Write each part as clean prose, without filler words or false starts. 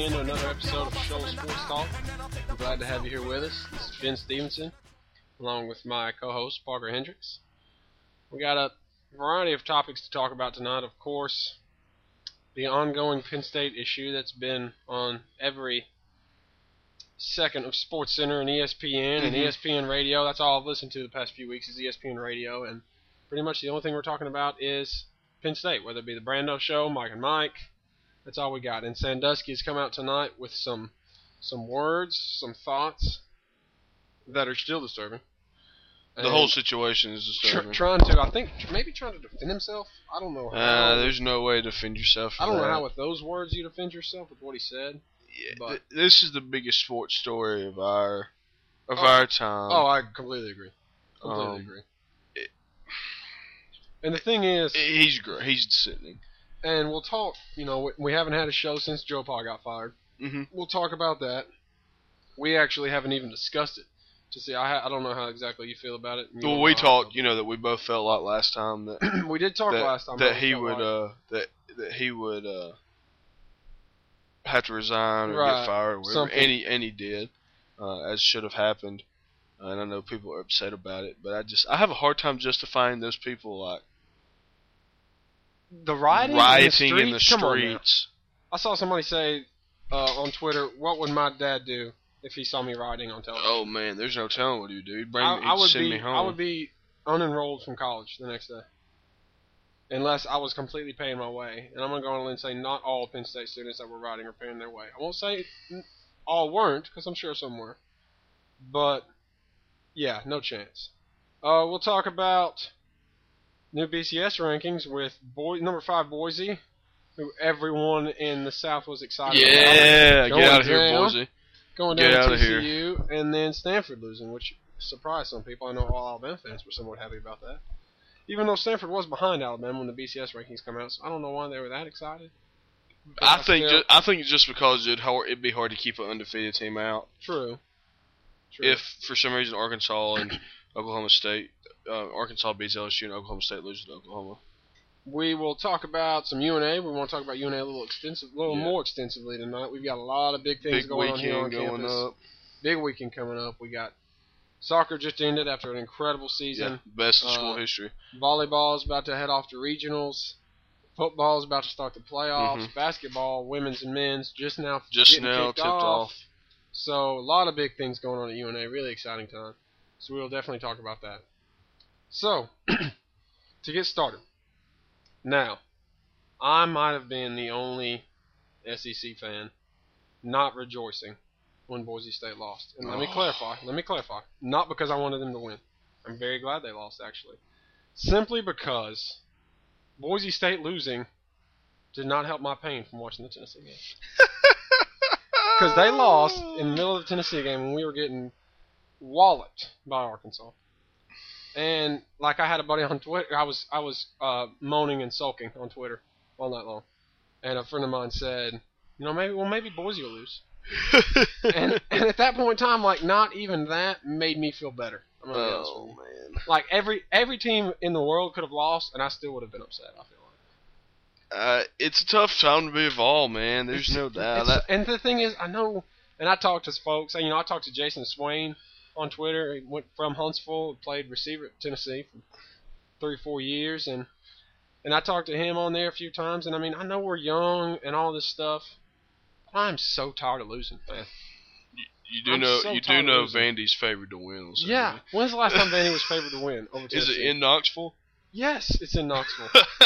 in to another episode of Shoal Sports Talk. I'm glad to have you here with us. This is Ben Stevenson, along with my co-host, Parker Hendricks. We got a variety of topics to talk about tonight. Of course, the ongoing Penn State issue that's been on every second of SportsCenter and ESPN and ESPN Radio. That's all I've listened to the past few weeks is ESPN Radio, and pretty much the only thing we're talking about is Penn State, whether it be the Brando Show, Mike and Mike. That's all we got. And Sandusky has come out tonight with some words, some thoughts that are still disturbing. The whole situation is disturbing. Trying to defend himself. I don't know how. There's no way to defend yourself. I don't know how with those words you defend yourself with what he said. Yeah, this is the biggest sports story of our time. Oh, I completely agree. And the thing is, he's great. He's sickening. And we'll talk. You know, we haven't had a show since Joe Pa got fired. We'll talk about that. We actually haven't even discussed it. To see, I don't know how exactly you feel about it. Well, we talked. You know that we both felt like last time that we did talk last time that he would that he would have to resign or get fired or whatever. And he did, as should have happened. And I know people are upset about it, but I have a hard time justifying those people like the rioting in the streets. I saw somebody say on Twitter, "What would my dad do if he saw me rioting on television?" Oh man, there's no telling what he'd do. He'd send me home. I would be unenrolled from college the next day, unless I was completely paying my way. And I'm gonna go on and say not all Penn State students that were rioting are paying their way. I won't say all weren't, because I'm sure some were, but yeah, no chance. We'll talk about new BCS rankings with number 5 Boise, who everyone in the South was excited about. Yeah, get out of here, Boise. Going down to TCU, and then Stanford losing, which surprised some people. I know all Alabama fans were somewhat happy about that. Even though Stanford was behind Alabama when the BCS rankings come out, so I don't know why they were that excited. I think just because it'd be hard to keep an undefeated team out. True. If for some reason Arkansas and Oklahoma State, Arkansas beats LSU and Oklahoma State loses to Oklahoma. We will talk about some UNA. We want to talk about UNA a little more extensively tonight. We've got a lot of big things going on here on campus. Big weekend coming up. We got soccer just ended after an incredible season. Yeah, best in school history. Volleyball is about to head off to regionals. Football is about to start the playoffs. Basketball, women's and men's, just now tipped off. So a lot of big things going on at UNA. Really exciting time. So we'll definitely talk about that. So, to get started. Now, I might have been the only SEC fan not rejoicing when Boise State lost. And let me clarify. Not because I wanted them to win. I'm very glad they lost, actually. Simply because Boise State losing did not help my pain from watching the Tennessee game. Because they lost in the middle of the Tennessee game when we were getting walloped by Arkansas. And like I had a buddy on Twitter, I was moaning and sulking on Twitter all night long, and a friend of mine said, maybe Boise will lose. and at that point in time, like not even that made me feel better. I'm gonna be honest with you. Man! Like every team in the world could have lost, and I still would have been upset. I feel like it's a tough time to be involved, man. There's no doubt. And the thing is, I know, and I talked to folks. I talked to Jason Swain on Twitter. He went from Huntsville, played receiver at Tennessee for 3 or 4 years, and I talked to him on there a few times. And I know we're young and all this stuff. I'm so tired of losing, man. You do know Vandy's favored to win. Yeah. When's the last time Vandy was favored to win over Tennessee? Is it in Knoxville? Yes, it's in Knoxville.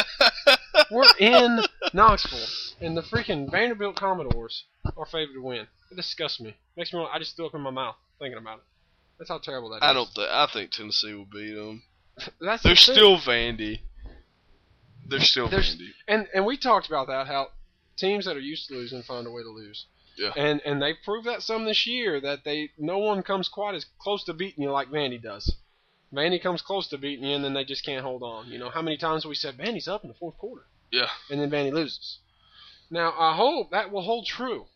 We're in Knoxville, and the freaking Vanderbilt Commodores are favored to win. It disgusts me. Makes me want. I just threw up in my mouth thinking about it. That's how terrible that is. I think Tennessee will beat them. They're still Vandy. They're still Vandy. And we talked about that, how teams that are used to losing find a way to lose. Yeah. And they proved that some this year, that no one comes quite as close to beating you like Vandy does. Vandy comes close to beating you, and then they just can't hold on. How many times we said Vandy's up in the fourth quarter? Yeah. And then Vandy loses. Now, I hope that will hold true.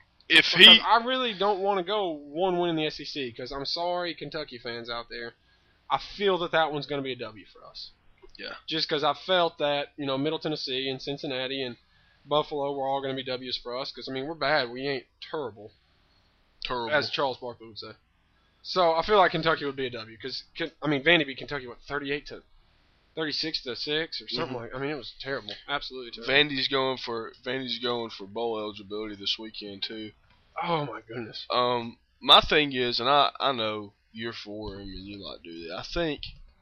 I really don't want to go one win in the SEC, because I'm sorry, Kentucky fans out there. I feel that one's going to be a W for us. Yeah. Just because I felt that, Middle Tennessee and Cincinnati and Buffalo were all going to be W's for us because, I mean, we're bad. We ain't terrible. Terrible. As Charles Barkley would say. So I feel like Kentucky would be a W because, I mean, Vandy beat Kentucky, 36 to 6 or something like. I mean, it was terrible, absolutely terrible. Vandy's going for bowl eligibility this weekend too. Oh my goodness. My thing is, and I know you're for him and you like to do that. I think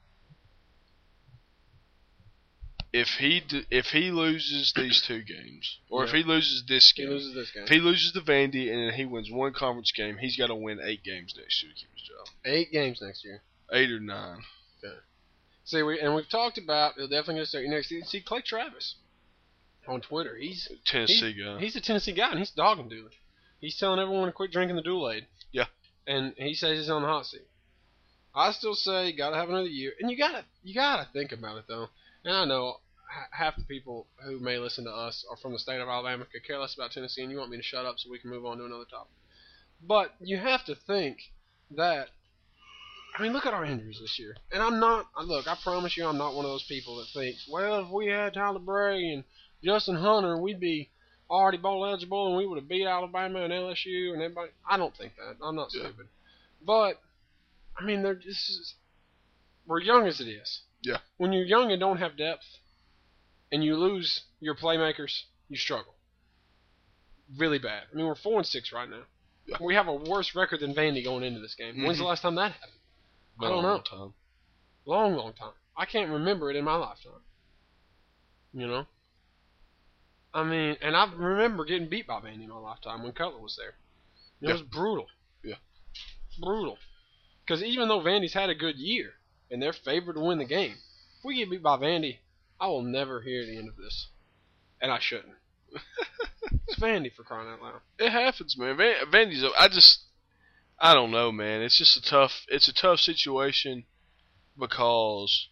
if he loses these 2 games, or if he loses this game, if he loses to Vandy and then he wins 1 conference game, he's got to win 8 games next year to keep his job. 8 games next year. 8 or 9. Okay. See, we've talked about he'll definitely going to start next season. See Clay Travis on Twitter. He's a Tennessee guy. He's a Tennessee guy, and he's dogging Dooley. He's telling everyone to quit drinking the Dooley. Yeah. And he says he's on the hot seat. I still say you got to have another year, and you gotta think about it though. And I know half the people who may listen to us are from the state of Alabama, could care less about Tennessee, and you want me to shut up so we can move on to another topic. But you have to think that. I mean, look at our injuries this year. And I promise you I'm not one of those people that thinks, well, if we had Tyler Bray and Justin Hunter, we'd be already bowl eligible and we would have beat Alabama and LSU and everybody. I don't think that. I'm not stupid. But, I mean, we're young as it is. Yeah. When you're young and don't have depth and you lose your playmakers, you struggle. Really bad. I mean, we're 4-6 right now. Yeah. We have a worse record than Vandy going into this game. When's the last time that happened? I don't know. Long time. I can't remember it in my lifetime. You know? I mean, and I remember getting beat by Vandy in my lifetime when Cutler was there. It was brutal. Yeah. Brutal. Because even though Vandy's had a good year, and they're favored to win the game, if we get beat by Vandy, I will never hear the end of this. And I shouldn't. It's Vandy, for crying out loud. It happens, man. Vandy's... I don't know, man. It's just a tough situation because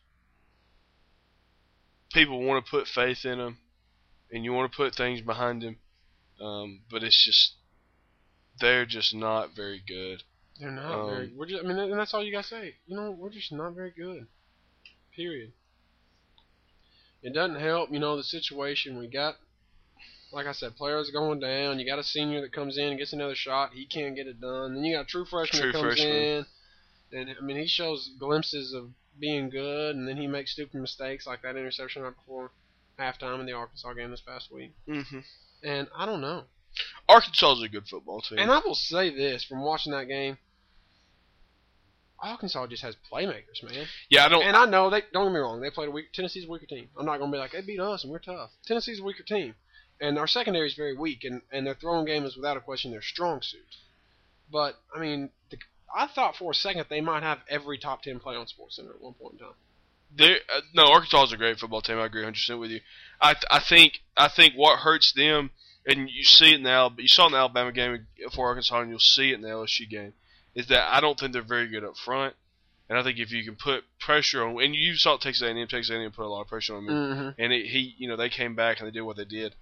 people want to put faith in them and you want to put things behind them. But it's just, they're just not very good. They're not very, and that's all you got to say. You know, we're just not very good. Period. It doesn't help, the situation we got. Like I said, players going down. You got a senior that comes in and gets another shot. He can't get it done. Then you got a true freshman that comes in. And, I mean, he shows glimpses of being good, and then he makes stupid mistakes like that interception right before halftime in the Arkansas game this past week. Mm-hmm. And I don't know. Arkansas is a good football team. And I will say this, from watching that game, Arkansas just has playmakers, man. Yeah, And I know, don't get me wrong, they played Tennessee's a weaker team. I'm not going to be like, they beat us and we're tough. Tennessee's a weaker team. And our secondary is very weak, and their throwing game is without a question their strong suit. But, I mean, I thought for a second they might have every top 10 player on SportsCenter at one point in time. No, Arkansas is a great football team. I agree 100% with you. I think what hurts them, and you see it now, you saw in the Alabama game for Arkansas, and you'll see it in the LSU game, is that I don't think they're very good up front. And I think if you can put pressure on, and you saw Texas A&M put a lot of pressure on them, and they came back and they did what they did.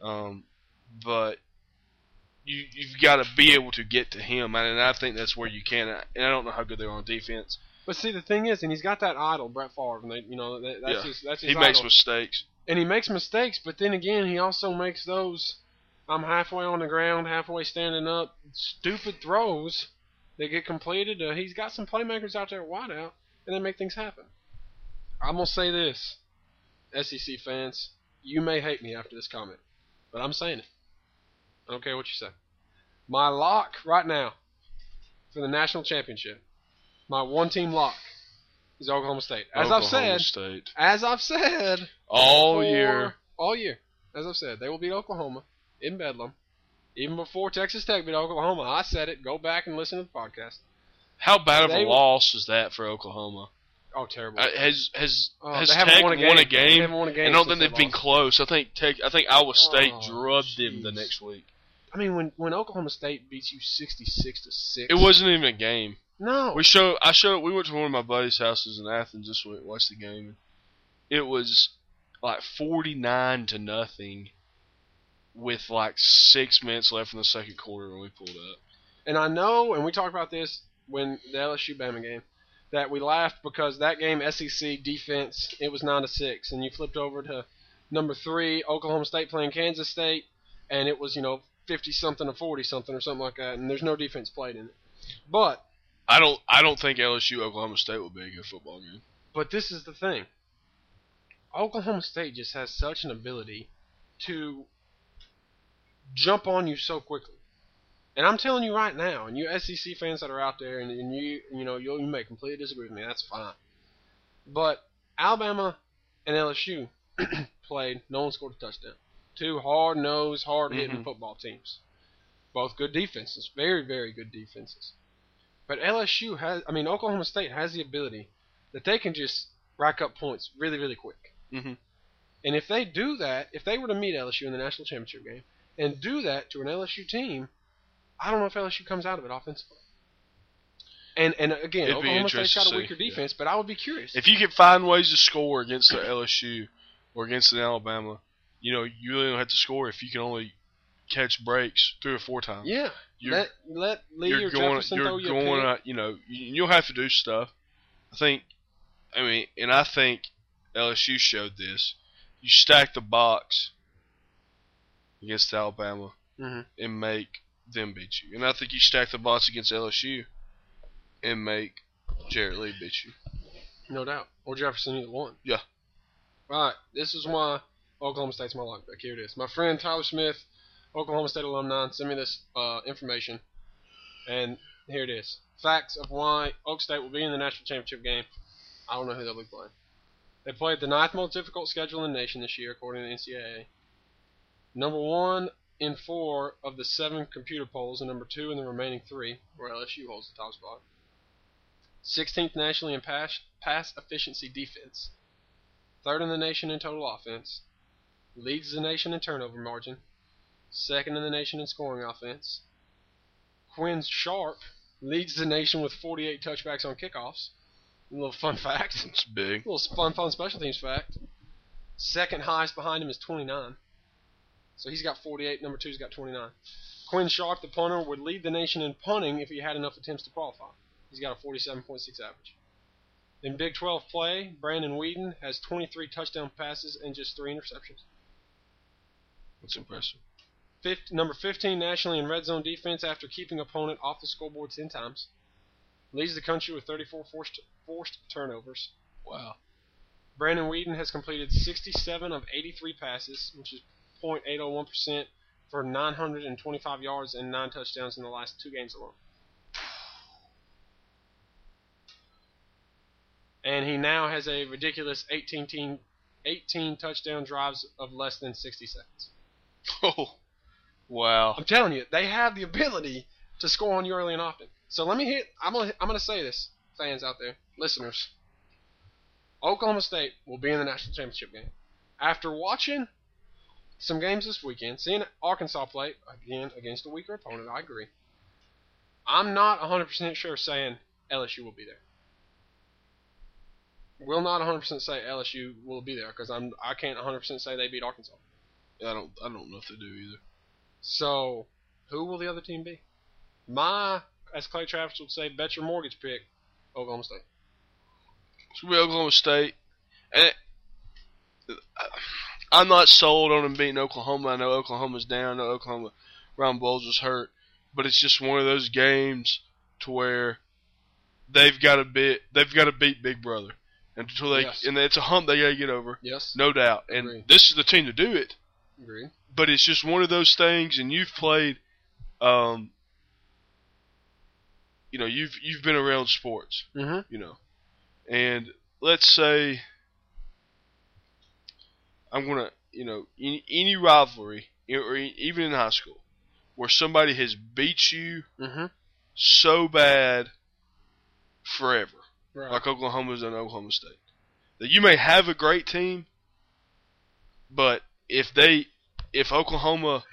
But you've got to be able to get to him, and I think that's where you can. And I don't know how good they are on defense. But see, the thing is, and he's got that idol, Brett Favre, and that's his he idol. makes mistakes. And he makes mistakes, but then again, he also makes those I'm halfway on the ground, halfway standing up, stupid throws that get completed. He's got some playmakers out there at wideout, and they make things happen. I'm going to say this, SEC fans, you may hate me after this comment, but I'm saying it. I don't care what you say. My lock right now for the national championship, my one-team lock, is Oklahoma State. As I've said, all year, as I've said, they will beat Oklahoma in Bedlam. Even before Texas Tech beat Oklahoma, I said it. Go back and listen to the podcast. How bad of a loss is that for Oklahoma? Oh, terrible. Has Tech won a game? They haven't won a game. I don't think they've been close. I think Iowa State drubbed them the next week. I mean, when Oklahoma State beats you 66-6, it wasn't even a game. No. We went to one of my buddies' houses in Athens this week, watched the game. It was like 49-0 with like 6 minutes left in the second quarter when we pulled up. And I know, and we talked about this when the LSU-Bama game, that we laughed because that game, SEC defense, it was 9-6, and you flipped over to Number 3, Oklahoma State playing Kansas State, and it was 50-something to 40-something or something like that, and there's no defense played in it. But I don't think LSU Oklahoma State will be a good football game. But this is the thing. Oklahoma State just has such an ability to jump on you so quickly. And I'm telling you right now, and you SEC fans that are out there, and you may completely disagree with me, that's fine. But Alabama and LSU played, no one scored a touchdown. 2 hard-nosed, hard-hitting football teams. Both good defenses, very, very good defenses. But Oklahoma State has the ability that they can just rack up points really, really quick. Mm-hmm. And if they do that, if they were to meet LSU in the national championship game and do that to an LSU team, I don't know if LSU comes out of it offensively. And again, Oklahoma State's got a weaker defense, but I would be curious. If you can find ways to score against the LSU or against an Alabama, you really don't have to score if you can only catch breaks 3 or 4 times. Yeah. Let Lee or Jefferson throw you a pick. You'll have to do stuff. I think LSU showed this. You stack the box against Alabama and make them beat you. And I think you stack the box against LSU and make Jarrett Lee beat you. No doubt. Or Jefferson, either one. Yeah. All right. This is why Oklahoma State's my lock pick. Here it is. My friend Tyler Smith, Oklahoma State alumni, sent me this information. And here it is. Facts of why Oak State will be in the national championship game. I don't know who they'll be playing. They played the 9th most difficult schedule in the nation this year, according to the NCAA. Number 1 in 4 of the 7 computer polls, and number 2 in the remaining 3, where LSU holds the top spot. 16th nationally in pass efficiency defense. 3rd in the nation in total offense. Leads the nation in turnover margin. 2nd in the nation in scoring offense. Quinn Sharp leads the nation with 48 touchbacks on kickoffs. A little fun fact. It's big. A little fun special teams fact. 2nd highest behind him is 29. So he's got 48. Number 2's got 29. Quinn Sharp, the punter, would lead the nation in punting if he had enough attempts to qualify. He's got a 47.6 average. In Big 12 play, Brandon Whedon has 23 touchdown passes and just 3 interceptions. That's impressive. Number 15 nationally in red zone defense after keeping opponent off the scoreboard 10 times. Leads the country with 34 forced turnovers. Wow. Brandon Whedon has completed 67 of 83 passes, which is .801% for 925 yards and 9 touchdowns in the last 2 games alone. And he now has a ridiculous 18 touchdown drives of less than 60 seconds. Oh, wow. I'm telling you, they have the ability to score on you early and often. So let me hit. I'm gonna say this, fans out there, listeners. Oklahoma State will be in the national championship game. After watching some games this weekend, seeing Arkansas play again against a weaker opponent, I agree. I'm not 100% sure saying LSU will be there. Will not 100% say LSU will be there because I can't 100% say they beat Arkansas. I don't know if they do either. So, who will the other team be? As Clay Travis would say, bet your mortgage pick, Oklahoma State. It's going to be Oklahoma State. And I'm not sold on them beating Oklahoma. I know Oklahoma's down. I know Ron Bowles was hurt. But it's just one of those games to where they've got to beat Big Brother. And it's a hump they got to get over. Yes. No doubt. And this is the team to do it. Agreed. But it's just one of those things, and you've played, you've been around sports, and let's say I'm gonna, any rivalry, or even in high school, where somebody has beat you so bad forever, like Oklahoma's done Oklahoma State, that you may have a great team, but if Oklahoma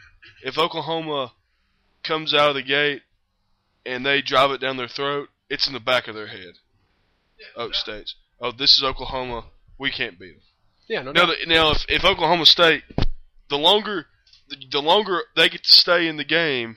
comes out of the gate and they drive it down their throat, it's in the back of their head. Oak State's. Oh, this is Oklahoma. We can't beat them. Yeah, no. Now, if Oklahoma State, the longer they get to stay in the game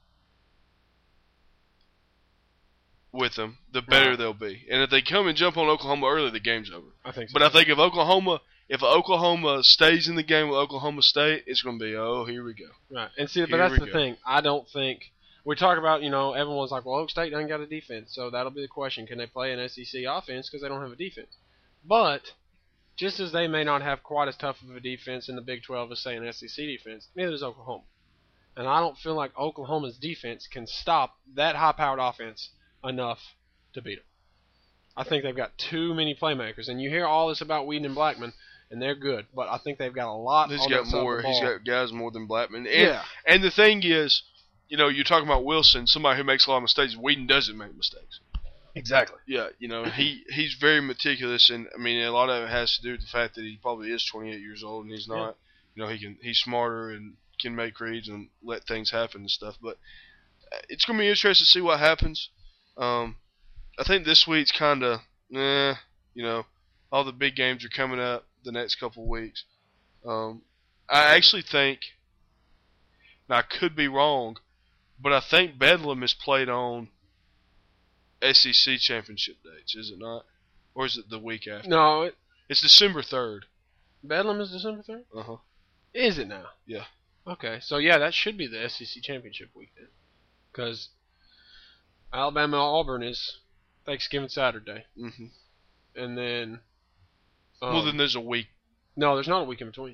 with them, the better they'll be. And if they come and jump on Oklahoma early, the game's over. I think so. But I think if Oklahoma if Oklahoma stays in the game with Oklahoma State, it's going to be, oh, here we go. Right. And see, but that's the thing. I don't think we talk about, everyone's like, well, Oak State doesn't got a defense, so that'll be the question. Can they play an SEC offense because they don't have a defense? But just as they may not have quite as tough of a defense in the Big 12 as, say, an SEC defense, neither does Oklahoma. And I don't feel like Oklahoma's defense can stop that high-powered offense enough to beat them. I think they've got too many playmakers. And you hear all this about Whedon and Blackman, and they're good. But I think they've got a lot He's on got that side more. of the ball. He's got guys more than Blackman. And the thing is, you're talking about Wilson, somebody who makes a lot of mistakes. Whedon doesn't make mistakes. Exactly. Yeah, he's very meticulous, and a lot of it has to do with the fact that he probably is 28 years old, and he's not. Yeah. He's smarter and can make reads and let things happen and stuff. But it's going to be interesting to see what happens. I think this week's kind of, all the big games are coming up the next couple of weeks. I actually think, now I could be wrong, but I think Bedlam is played on SEC championship dates, is it not? Or is it the week after? No. It's December 3rd. Bedlam is December 3rd? Uh-huh. Is it now? Yeah. Okay. So, yeah, that should be the SEC championship week then. Because Alabama-Auburn is Thanksgiving Saturday. Mm-hmm. And then... well, then there's a week. No, there's not a week in between.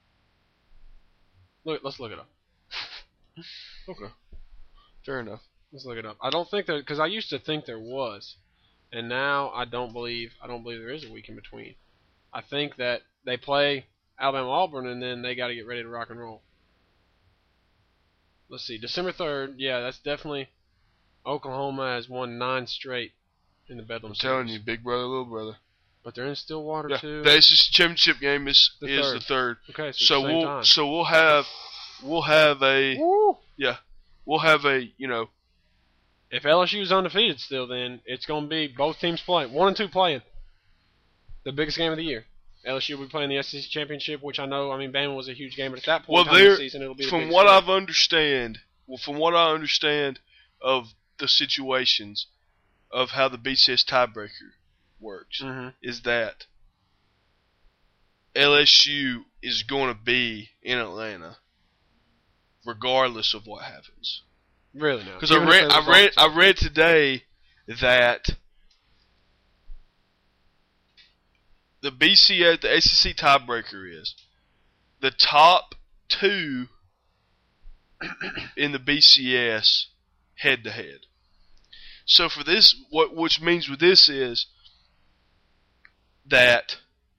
Let's look it up. Okay. Fair enough. Let's look it up. I don't think there, because I used to think there was, and now I don't believe there is a week in between. I think that they play Alabama-Auburn, and then they got to get ready to rock and roll. Let's see, December 3rd. Yeah, that's definitely. Oklahoma has won 9 straight in the Bedlam series. I'm telling you, big brother, little brother. But they're in Stillwater too. The SEC championship game is the 3rd. Okay, so we'll have a Woo! Yeah, we'll have a If LSU's undefeated still, then it's going to be both teams playing. 1 and 2 playing. The biggest game of the year. LSU will be playing the SEC championship, which I know, Bama was a huge game, but at that point in the season, it'll be from what I understand of the situations of how the BCS tiebreaker works, is that LSU is going to be in Atlanta regardless of what happens. Really now? Because I read today that the BCS, the SEC tiebreaker is the top 2 in the BCS head to head. So for this, which means with this is that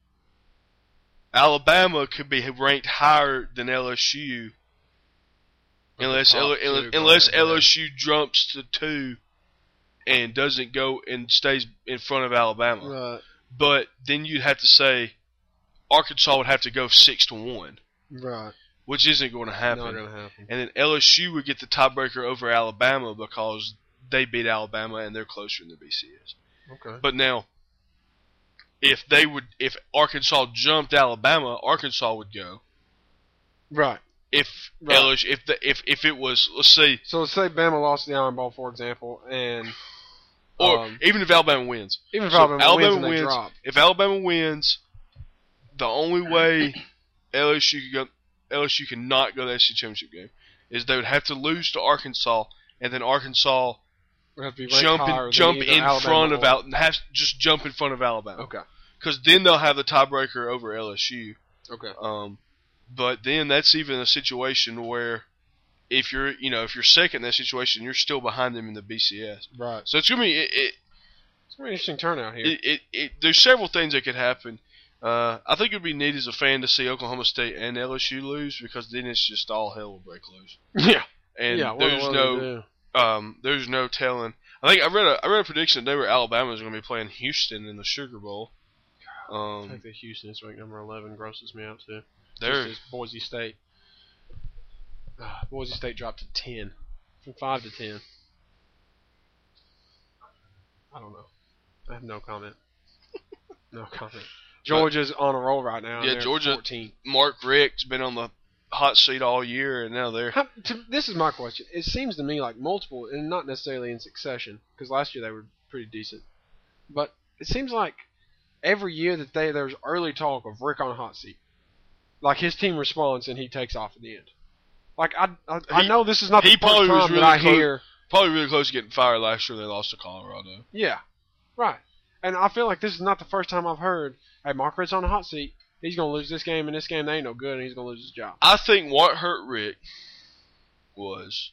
Alabama could be ranked higher than LSU unless LSU jumps to 2 and doesn't go and stays in front of Alabama. Right. But then you'd have to say Arkansas would have to go 6-1. Right. Which isn't going to happen. Not going to happen. And then LSU would get the tiebreaker over Alabama because they beat Alabama and they're closer in the BCS. Okay. But now, if Arkansas jumped Alabama, Arkansas would go. Right. If it was, let's say. So let's say Bama lost the Iron Bowl, for example, and. Or even if Alabama wins. Even if Alabama wins, they drop. If Alabama wins, the only way LSU cannot go to the SEC championship game is they would have to lose to Arkansas, and then Arkansas would have to be jump in front of Alabama. Okay. Because then they'll have the tiebreaker over LSU. Okay. But then that's even a situation where if you're second in that situation, you're still behind them in the BCS. Right. So it's gonna be it's an interesting turnout here. There's several things that could happen. I think it would be neat as a fan to see Oklahoma State and LSU lose because then it's just all hell will break loose. Yeah. And there's no telling. I think I read a prediction today where Alabama is going to be playing Houston in the Sugar Bowl. I think that Houston is ranked number 11 grosses me out too. There's Boise State. Boise State dropped to 10, from 5 to 10. I don't know. I have no comment. No comment. Georgia's on a roll right now. Yeah, Georgia. 14. Mark Richt's been on the hot seat all year, and now they're. This is my question. It seems to me like multiple, and not necessarily in succession, because last year they were pretty decent. But it seems like every year that there's early talk of Rick on a hot seat. Like his team responds and he takes off at the end. Like I know this is not the first time that I hear. Probably really close to getting fired last year. They lost to Colorado. Yeah, right. And I feel like this is not the first time I've heard, hey, Mark Richt's on the hot seat. He's going to lose this game, and this game they ain't no good, and he's going to lose his job. I think what hurt Rick was,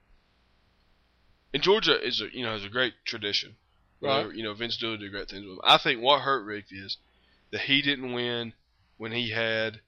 and Georgia is has a great tradition. Right. Vince Dooley did great things with him. I think what hurt Rick is that he didn't win when he had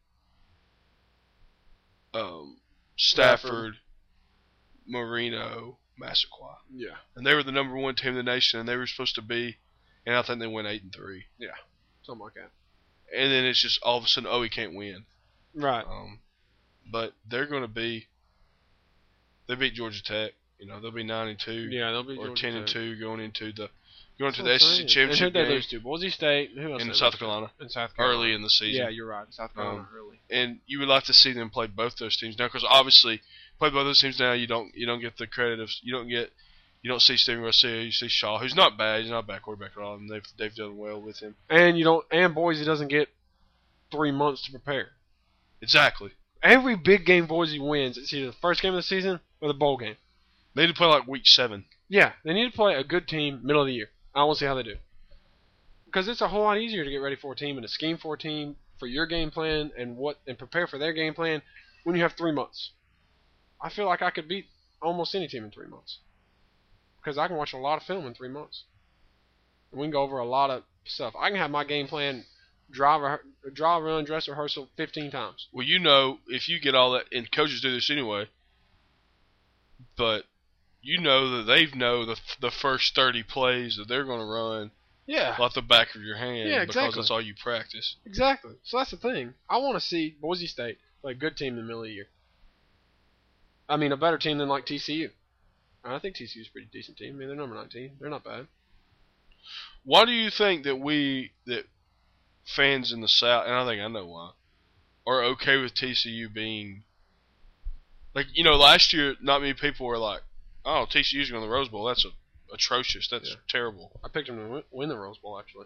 Stafford, Marino, Massaquoi. Yeah. And they were the number 1 team in the nation, and they were supposed to be, and I think they went 8-3. Yeah, something like that. And then it's just all of a sudden, he can't win. Right. But they're going to be. They beat Georgia Tech. They'll be 9-2. Yeah, they'll be or Georgia 10-2 going into the SEC championship and who game. They lose to Boise State. Who else? In South Carolina. Early in the season. Yeah, you're right. South Carolina early. And you would like to see them play both those teams now, because obviously, play both those teams now. You don't get the credit of you don't see Steven Garcia. You see Shaw, who's not bad. He's not a bad quarterback at all, and they've done well with him. And Boise doesn't get 3 months to prepare. Exactly. Every big game Boise wins, it's either the first game of the season or the bowl game. They need to play like week 7. Yeah, they need to play a good team middle of the year. I want to see how they do. Because it's a whole lot easier to get ready for a team and to scheme for a team for your game plan and prepare for their game plan when you have 3 months. I feel like I could beat almost any team in 3 months. Because I can watch a lot of film in 3 months. And we can go over a lot of stuff. I can have my game plan draw, run, dress rehearsal 15 times. Well, if you get all that, and coaches do this anyway, but that they know the first 30 plays that they're going to run. Yeah. Like the back of your hand. Yeah, exactly. Because that's all you practice. Exactly. So that's the thing. I want to see Boise State play a good team in the middle of the year. I mean, a better team than like TCU. I think TCU's a pretty decent team. I mean, they're number 19. They're not bad. Why do you think that fans in the South, and I think I know why, are okay with TCU being, like, last year not many people were like, oh, TCU's going to the Rose Bowl. That's atrocious. That's terrible. I picked them to win the Rose Bowl, actually.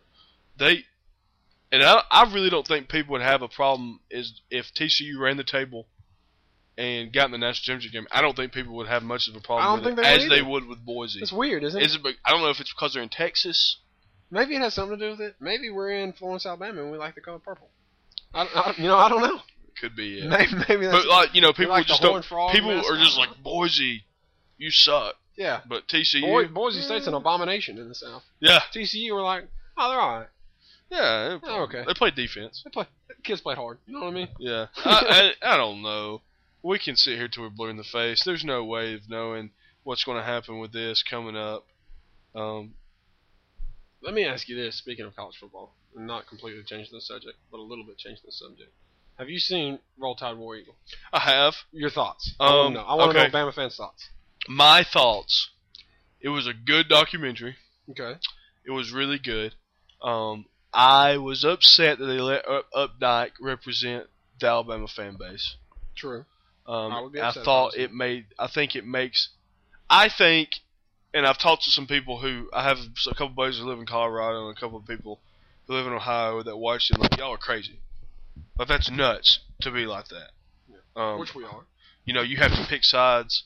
I really don't think people would have a problem if TCU ran the table and got in the national championship game. I don't think people would have much of a problem with it as they would with Boise. It's weird, isn't it? I don't know if it's because they're in Texas. Maybe it has something to do with it. Maybe we're in Florence, Alabama, and we like the color purple. I don't know. Could be, yeah. Maybe that's... But, people like just don't... People are just like, Boise, you suck. Yeah. But TCU... Boise State's an abomination in the South. Yeah. TCU were like, oh, they're all right. Yeah. Okay. They play defense. Kids play hard. You know what I mean? Yeah. I don't know. We can sit here till we're blue in the face. There's no way of knowing what's going to happen with this coming up. Let me ask you this, speaking of college football, and not completely changing the subject, but a little bit changing the subject. Have you seen Roll Tide War Eagle? I have. Your thoughts? I want to know Bama fans' thoughts. My thoughts. It was a good documentary. Okay. It was really good. I was upset that they let Updike represent the Alabama fan base. True. I would be upset. I think, and I've talked to some people I have a couple buddies who live in Colorado and a couple of people who live in Ohio that watched it, like, y'all are crazy. Like, that's nuts to be like that. Yeah. Which we are. You have to pick sides.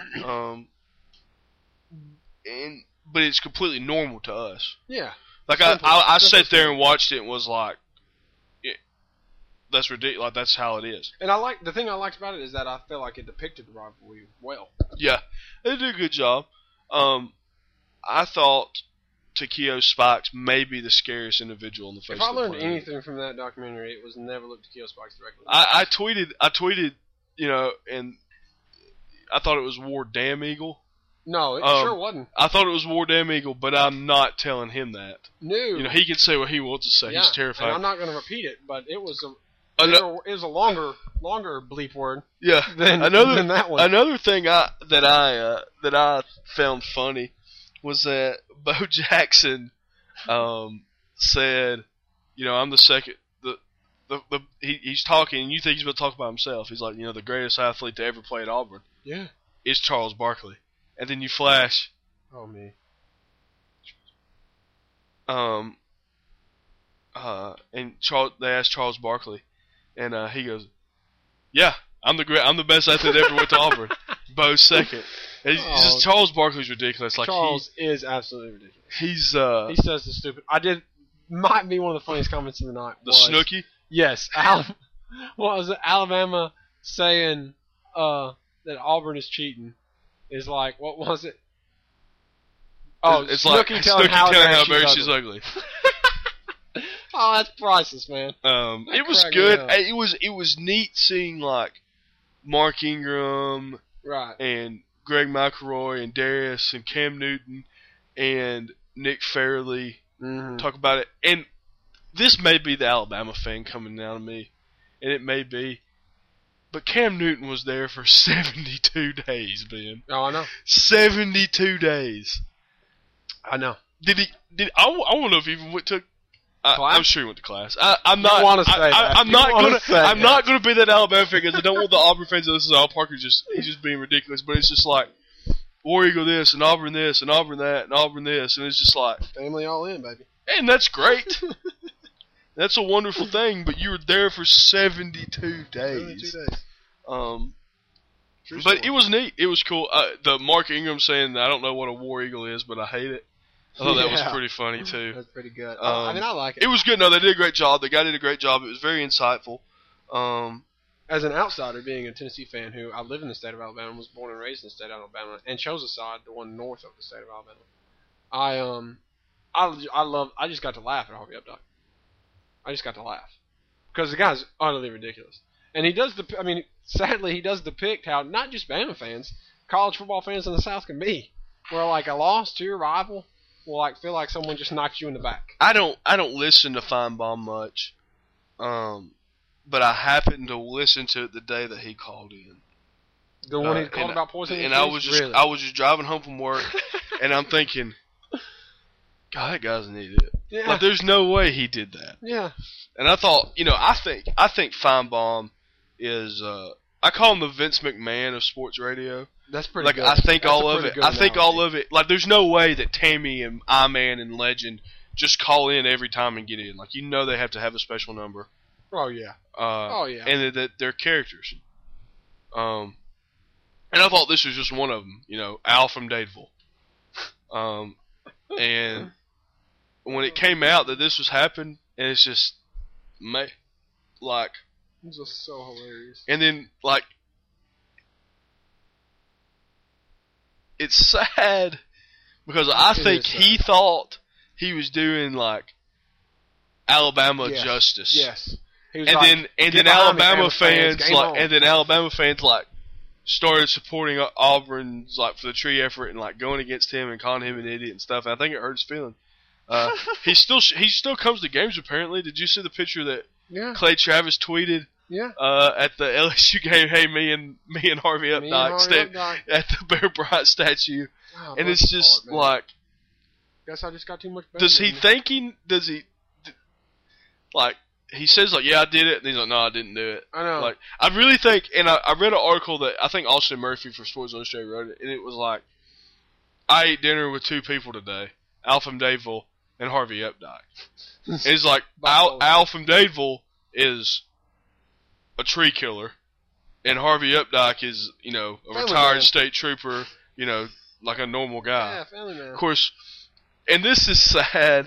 But it's completely normal to us. Yeah. Like, I sat there and watched it and was like, that's ridiculous. Like, that's how it is. And the thing I liked about it is that I feel like it depicted the rivalry well. Yeah. They did a good job. I thought Takeo Spikes may be the scariest individual in the face of the planet. If I learned anything from that documentary, it was never look Takeo Spikes directly. I tweeted, and I thought it was War Damn Eagle. No, it sure wasn't. I thought it was War Damn Eagle, but I'm not telling him that. No. He can say what he wants to say. Yeah, he's terrified. And I'm not going to repeat it, but it was a longer bleep word. Yeah. Than that one. Another thing that I found funny was that Bo Jackson said, I'm the second. He's talking, and you think he's going to talk about himself. He's like, the greatest athlete to ever play at Auburn. Yeah. Is Charles Barkley. And then you flash. Oh, me. and they asked Charles Barkley, and he goes, "Yeah, I'm the best athlete that ever went to Auburn." Bo second. And Charles Barkley's ridiculous. Like Charles is absolutely ridiculous. He says the stupid. Might be one of the funniest comments of the night. The Snooki? Yes. What was it? Alabama saying that Auburn is cheating is like, what was it? Oh, it's Snooki like telling how very she's ugly. Oh, that's priceless, man. It was good. It was neat seeing like Mark Ingram, right, and Greg McElroy and Darius and Cam Newton and Nick Fairley talk about it. And this may be the Alabama fan coming down to me, and it may be, but Cam Newton was there for 72 days, Ben. Oh, I know. 72 days. I know. I want to know if he even took. I'm sure he went to class. I'm not going to be that Alabama fan because I don't want the Auburn fans to listen to Al Parker. He's just being ridiculous. But it's just like War Eagle this and Auburn this and Auburn that and Auburn this, and it's just like family all in, baby. And that's great. That's a wonderful thing. But you were there for 72 days. 72 days. But it was neat. It was cool. The Mark Ingram saying I don't know what a War Eagle is, but I hate it. I thought that was pretty funny, too. That's pretty good. I mean, I like it. It was good. No, they did a great job. The guy did a great job. It was very insightful. As an outsider, being a Tennessee fan who I live in the state of Alabama, was born and raised in the state of Alabama, and chose a side, the one north of the state of Alabama, I just got to laugh at Harvey Updike. I just got to laugh. Because the guy's utterly ridiculous. And sadly, he does depict how not just Bama fans, college football fans in the South can be. Where, like, a loss to your rival will like feel like someone just knocked you in the back. I don't listen to Feinbaum much, but I happened to listen to it the day that he called in. The one he called about poisoning. And I was just driving home from work, and I'm thinking, God, that guy's an idiot. Yeah. Like, there's no way he did that. Yeah. And I thought, I think Feinbaum is. I call him the Vince McMahon of sports radio. That's pretty good. I think all of it. Like, there's no way that Tammy and I-Man and Legend just call in every time and get in. Like, they have to have a special number. Oh, yeah. And that they're characters. And I thought this was just one of them. Al from Dadeville. And when it came out that this was happening, and it's just, like... It's just so hilarious. And then, like... It's sad because I think he thought he was doing like Alabama justice. Yes. And then Alabama fans like started supporting Auburn's like for the tree effort and like going against him and calling him an idiot and stuff. And I think it hurt his feeling. He still comes to games apparently. Did you see the picture that Clay Travis tweeted? Yeah. At the LSU game, hey, me and Harvey Updike at the Bear Bryant statue, and it's just like. Guess I just got too much. Does he like? He says like, yeah, I did it, and he's like, no, I didn't do it. I know. Like, I really think, and I read an article that I think Austin Murphy for Sports Illustrated wrote it, and it was like, I ate dinner with two people today, Al from Dadeville and Harvey Updike. And it's like Al from Dadeville is a tree killer, and Harvey Updike is, a retired state trooper, like a normal guy. Yeah, family man. Of course, and this is sad.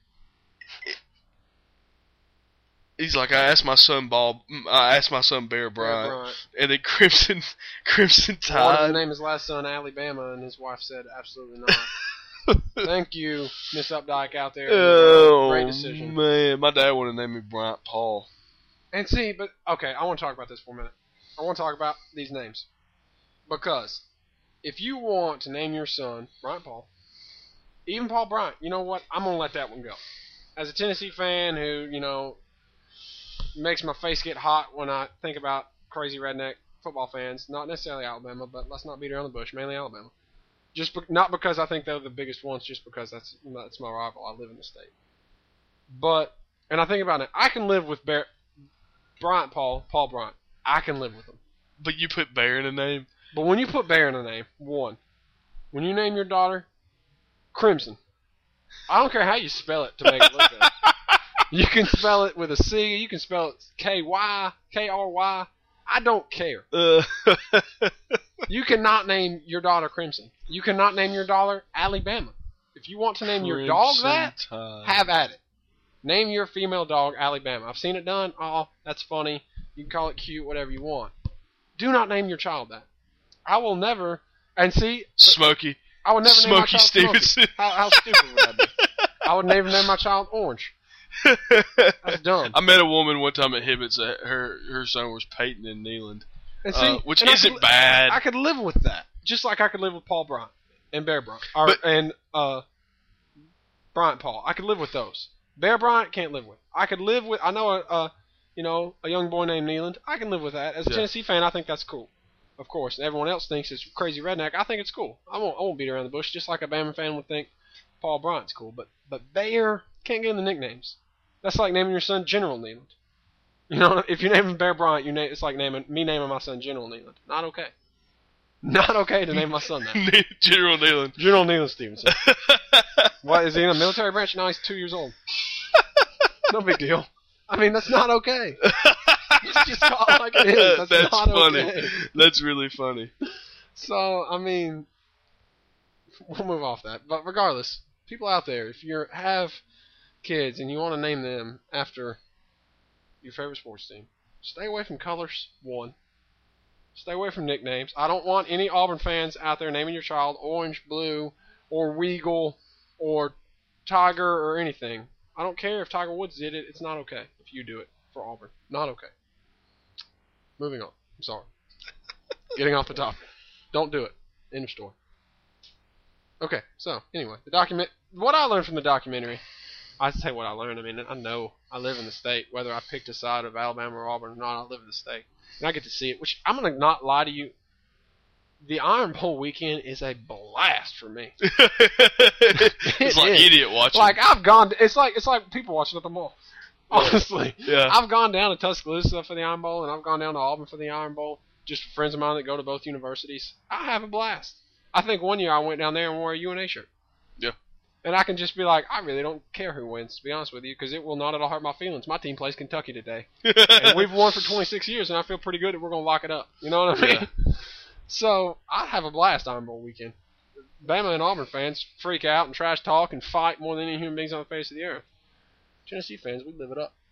He's like, I asked my son Bear Bryant, and then Crimson Tide. Wanted to name his last son Alabama, and his wife said absolutely not. Thank you, Miss Updike out there. Great decision. Man, my dad would have named me Bryant Paul. And see, but, okay, I want to talk about this for a minute. I want to talk about these names. Because if you want to name your son Bryant Paul, even Paul Bryant, you know what? I'm going to let that one go. As a Tennessee fan who, makes my face get hot when I think about crazy redneck football fans, not necessarily Alabama, but let's not beat around the bush, mainly Alabama. Not because I think they're the biggest ones, just because that's my rival. I live in the state. And I think about it, I can live with Bryant Paul Bryant. I can live with him. But you put Bear in a name? But when you put Bear in a name, when you name your daughter Crimson, I don't care how you spell it to make it look good. You can spell it with a C. You can spell it K-Y, K-R-Y. I don't care. You cannot name your daughter Crimson. You cannot name your daughter Alabama. If you want to name your dog that, have at it. Name your female dog Alabama. I've seen it done. Oh, that's funny. You can call it cute, whatever you want. Do not name your child that. I will never. And see, Smokey. I would never Smokey name my child Stevenson. Smokey. How stupid would that be? I would never name my child Orange. That's dumb. I met a woman one time at Hibbett's. Her son was Peyton in Neyland, and see, which isn't bad. I could live with that, just like I could live with Paul Bryant and Bear Bryant, and Bryant Paul. I could live with those. Bear Bryant can't live with. I could live with. I know a young boy named Neyland. I can live with that. As a Tennessee fan, I think that's cool. Of course, everyone else thinks it's crazy redneck. I think it's cool. I won't beat around the bush, just like a Bama fan would think Paul Bryant's cool. But Bear can't get in the nicknames. That's like naming your son General Neyland. You know, if you name him Bear Bryant, it's like naming my son General Neyland. Not okay. Not okay to name my son that. General Neyland. General Neyland Stevenson. What, is he in a military branch? No, he's 2 years old. No big deal. I mean, that's not okay. Just call it like it is. That's not funny. Okay. That's really funny. So, I mean, we'll move off that. But regardless, people out there, if you have kids and you want to name them after your favorite sports team, stay away from colors, one. Stay away from nicknames. I don't want any Auburn fans out there naming your child Orange, Blue, or Weagle, or Tiger, or anything. I don't care if Tiger Woods did it. It's not okay if you do it for Auburn. Not okay. Moving on. I'm sorry. Getting off the topic. Don't do it. End of story. Okay, so, anyway, what I learned from the documentary, I say what I learned. I mean, I know I live in the state. Whether I picked a side of Alabama or Auburn or not, I live in the state. And I get to see it, which I'm going to not lie to you. The Iron Bowl weekend is a blast for me. It's like idiot watching. Like, it's like people watching at the mall. Honestly. Yeah. I've gone down to Tuscaloosa for the Iron Bowl, and I've gone down to Auburn for the Iron Bowl. Just friends of mine that go to both universities. I have a blast. I think one year I went down there and wore a UNA shirt. Yeah. And I can just be like, I really don't care who wins, to be honest with you, because it will not at all hurt my feelings. My team plays Kentucky today. And we've won for 26 years, and I feel pretty good that we're going to lock it up. You know what I mean? Yeah. So, I have a blast Iron Bowl weekend. Bama and Auburn fans freak out and trash talk and fight more than any human beings on the face of the earth. Tennessee fans, we live it up.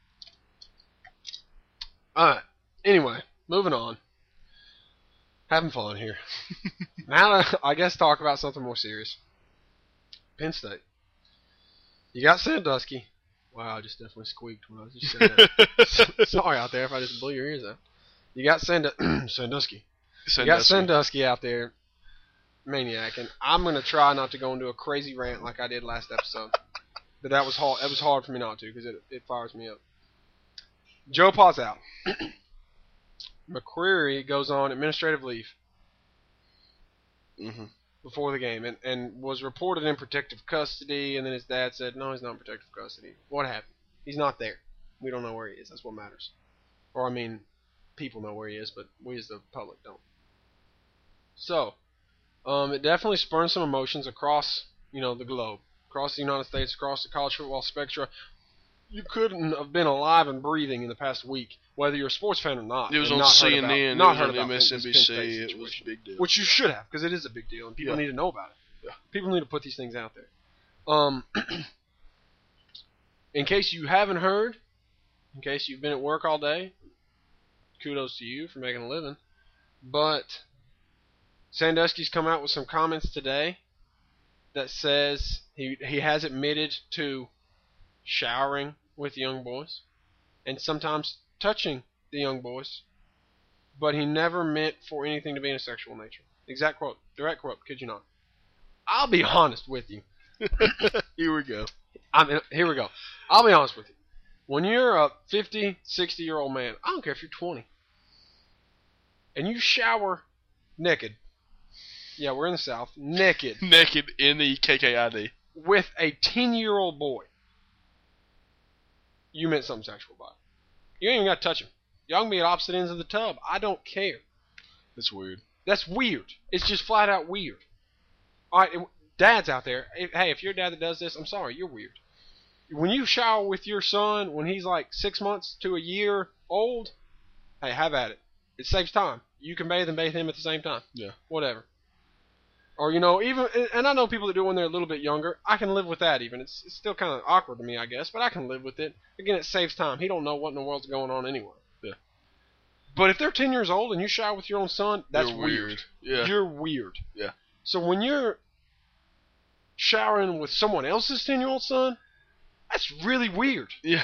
Alright. Anyway, moving on. Having fun here. Now, I guess talk about something more serious. Penn State. You got Sandusky. Wow, I just definitely squeaked when I was just saying that. Sorry out there if I just blew your ears out. You got Sandusky. You got Sandusky out there, maniac, and I'm going to try not to go into a crazy rant like I did last episode. But that was hard. It was hard for me not to because it fires me up. Joe Pa's out. McCreary goes on administrative leave before the game and was reported in protective custody, and then his dad said, no, he's not in protective custody. What happened? He's not there. We don't know where he is. That's what matters. Or, I mean, people know where he is, but we as the public don't. So, it definitely spurned some emotions across, the globe, across the United States, across the college football spectrum. You couldn't have been alive and breathing in the past week, whether you're a sports fan or not. It was on CNN, it was on MSNBC, it was a big deal. Which you should have, because it is a big deal, and people need to know about it. Yeah. People need to put these things out there. In case you haven't heard, in case you've been at work all day, kudos to you for making a living. But Sandusky's come out with some comments today that says he has admitted to showering with young boys and sometimes touching the young boys, but he never meant for anything to be in a sexual nature. Exact quote, direct quote, kid you not. I'll be honest with you. Here we go. Here we go. I'll be honest with you. When you're a 50, 60-year-old man, I don't care if you're 20, and you shower naked. Yeah, we're in the South. Naked. Naked in the KKID. With a 10-year-old boy. You meant something sexual by it. You ain't even got to touch him. Y'all can be at opposite ends of the tub. I don't care. That's weird. That's weird. It's just flat out weird. All right, dads out there, if you're a dad that does this, I'm sorry, you're weird. when you shower with your son when he's like 6 months to a year old, hey, have at it. It saves time. You can bathe and bathe him at the same time. Yeah. Whatever. Or, even, and I know people that do it when they're a little bit younger. I can live with that even. It's still kind of awkward to me, I guess, but I can live with it. Again, it saves time. He don't know what in the world's going on anyway. Yeah. But if they're 10 years old and you shower with your own son, that's weird. Yeah. You're weird. Yeah. So when you're showering with someone else's 10-year-old son, that's really weird. Yeah.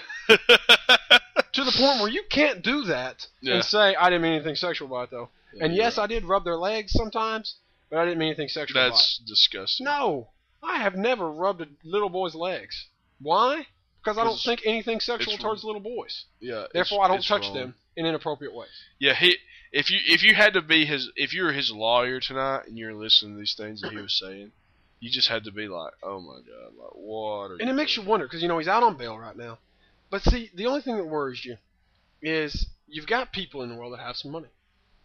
To the point where you can't do that and say, I didn't mean anything sexual by it, though. Yeah, and yes, I did rub their legs sometimes, but I didn't mean anything sexual about it. That's disgusting. No. I have never rubbed a little boy's legs. Why? Because I don't think anything sexual towards little boys. Yeah. Therefore, I don't touch them in inappropriate ways. Yeah, if you had to be if you were his lawyer tonight and you're listening to these things that he was saying, you just had to be like, oh my God, like what? And it makes you wonder because he's out on bail right now. But see, the only thing that worries you is you've got people in the world that have some money,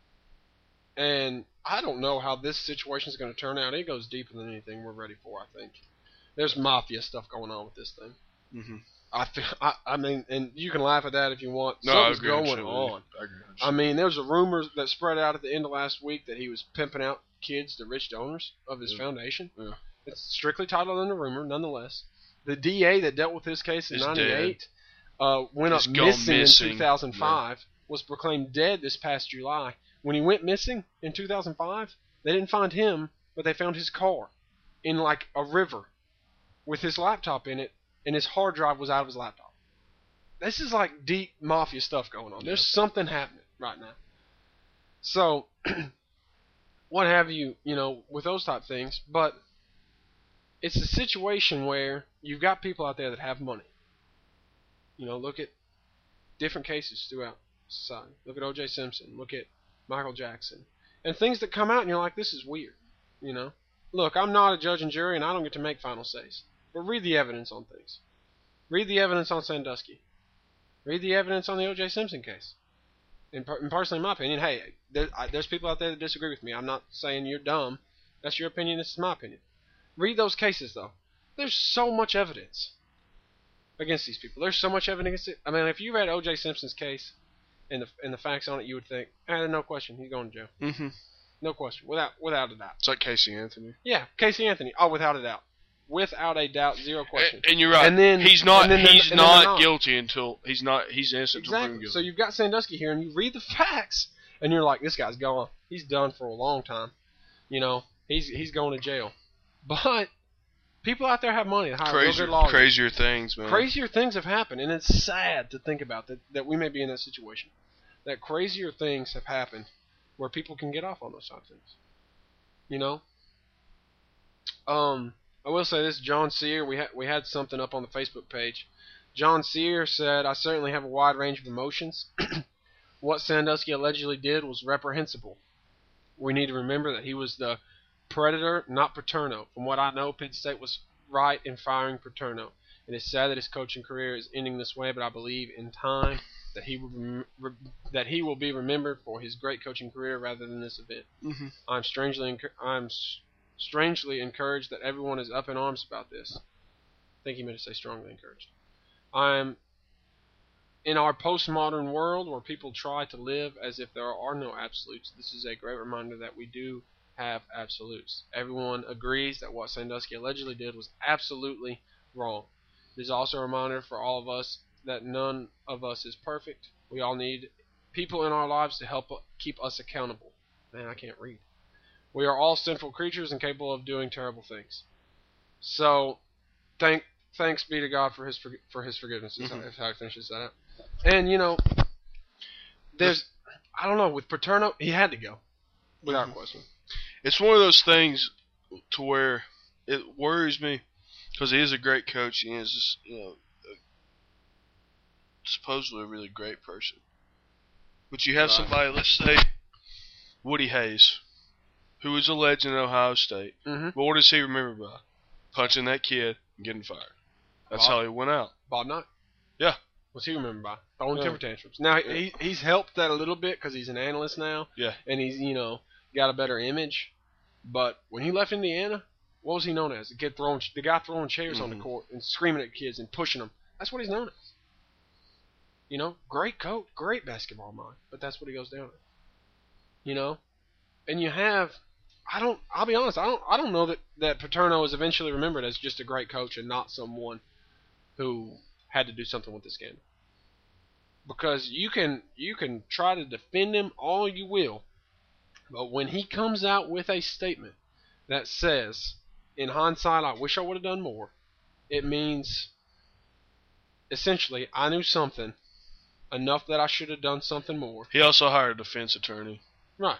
and I don't know how this situation is going to turn out. It goes deeper than anything we're ready for. I think there's mafia stuff going on with this thing. Mm-hmm. I mean, and you can laugh at that if you want. No, Something's going on. I agree. I mean, there's a rumor that spread out at the end of last week that he was pimping out kids to rich donors of his foundation. Yeah. It's strictly titled under rumor, nonetheless. The DA that dealt with this case in '98 went up missing in 2005. Was proclaimed dead this past July. When he went missing in 2005, they didn't find him, but they found his car in like a river with his laptop in it, and his hard drive was out of his laptop. This is like deep mafia stuff going on. There's something happening right now. So, what have you, with those type things, but it's a situation where you've got people out there that have money. Look at different cases throughout society. Look at O.J. Simpson. Look at Michael Jackson. And things that come out and you're like, this is weird. Look, I'm not a judge and jury and I don't get to make final says. But read the evidence on things. Read the evidence on Sandusky. Read the evidence on the O.J. Simpson case. And personally, in my opinion, hey, there's people out there that disagree with me. I'm not saying you're dumb. That's your opinion. This is my opinion. Read those cases, though. There's so much evidence against these people. There's so much evidence. I mean, if you read O.J. Simpson's case and the facts on it, you would think, no question, he's going to jail. Mm-hmm. No question, without a doubt. It's like Casey Anthony. Yeah, Casey Anthony. Oh, without a doubt. Without a doubt, zero question. And you're right. And then he's not guilty until he's innocent until proven guilty. So you've got Sandusky here, and you read the facts, and you're like, this guy's gone. He's done for a long time. He's going to jail. But people out there have money. Crazier things, man. Crazier things have happened, and it's sad to think about that we may be in that situation. That crazier things have happened where people can get off on those type of things. I will say this, John Sear, we had something up on the Facebook page. John Sear said, I certainly have a wide range of emotions. What Sandusky allegedly did was reprehensible. We need to remember that he was the predator, not Paterno. From what I know, Penn State was right in firing Paterno. It is sad that his coaching career is ending this way, but I believe in time that he will be remembered for his great coaching career rather than this event. Mm-hmm. I'm strangely encouraged that everyone is up in arms about this. I think he meant to say strongly encouraged. I'm in our postmodern world where people try to live as if there are no absolutes. This is a great reminder that we do have absolutes. Everyone agrees that what Sandusky allegedly did was absolutely wrong. It is also a reminder for all of us that none of us is perfect. We all need people in our lives to help keep us accountable. Man, I can't read. We are all sinful creatures and capable of doing terrible things. So, thanks be to God for his forgiveness. Is how he finishes that out. And there's, I don't know, with Paterno, he had to go, without question. It's one of those things to where it worries me because he is a great coach. He is just, supposedly a really great person. But you have somebody, let's say, Woody Hayes, who is a legend at Ohio State. Mm-hmm. But what does he remember by? Punching that kid and getting fired. That's how he went out. Bob Knight. Yeah. What's he remember by? Throwing temper tantrums. Now, he's helped that a little bit because he's an analyst now. Yeah. And he's, got a better image. But when he left Indiana, What was he known as? The guy throwing chairs on the court and screaming at kids and pushing them. That's what he's known as. You know, great coach, great basketball mind, but that's what he goes down as. You know, and you have, I'll be honest, I don't know that Paterno is eventually remembered as just a great coach and not someone who had to do something with the scandal. Because you can try to defend him all you will, but when he comes out with a statement that says, in hindsight, I wish I would have done more, it means, essentially, I knew something, enough that I should have done something more. He also hired a defense attorney. Right.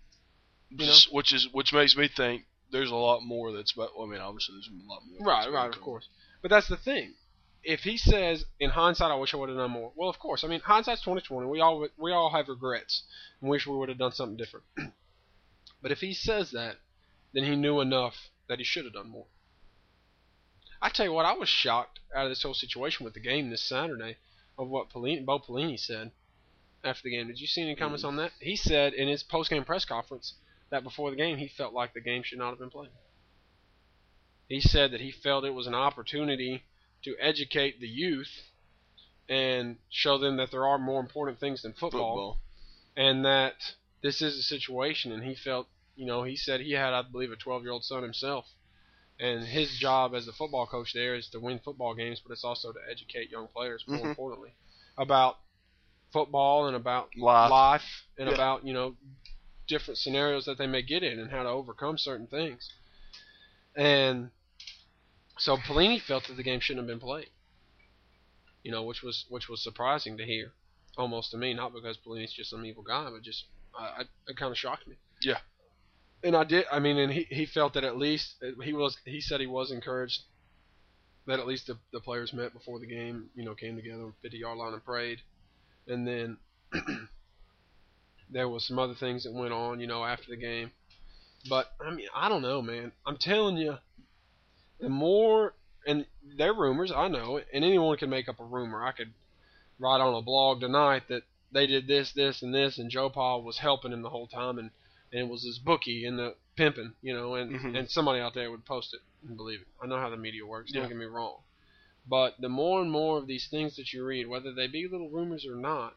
Which makes me think there's a lot more that's about, well, I mean, obviously there's a lot more. Right, of course. But that's the thing. If he says, in hindsight, I wish I would have done more, well, of course. I mean, hindsight's 20/20. We all have regrets and wish we would have done something different. But if he says that, then he knew enough that he should have done more. I tell you what, I was shocked out of this whole situation with the game this Saturday of what Bo Pelini said after the game. Did you see any comments on that? He said in his post-game press conference that before the game he felt like the game should not have been played. He said that he felt it was an opportunity to educate the youth and show them that there are more important things than football. And that this is a situation, and he felt, he said he had, I believe, a 12-year-old son himself, and his job as a football coach there is to win football games, but it's also to educate young players, more importantly, about football and about life and about, different scenarios that they may get in and how to overcome certain things. And so Pelini felt that the game shouldn't have been played, which was surprising to hear, almost to me, not because Pelini's just some evil guy, but just it kind of shocked me. Yeah. And he felt that at least he said he was encouraged that at least the players met before the game, came together on the 50-yard line and prayed. And then there was some other things that went on, after the game. But, I don't know, man. I'm telling you, the more, and they're rumors, I know, and anyone can make up a rumor. I could write on a blog tonight that they did this, this, and this, and Joe Paul was helping him the whole time, and it was his bookie and the pimping, and somebody out there would post it and believe it. I know how the media works, don't get me wrong. But the more and more of these things that you read, whether they be little rumors or not,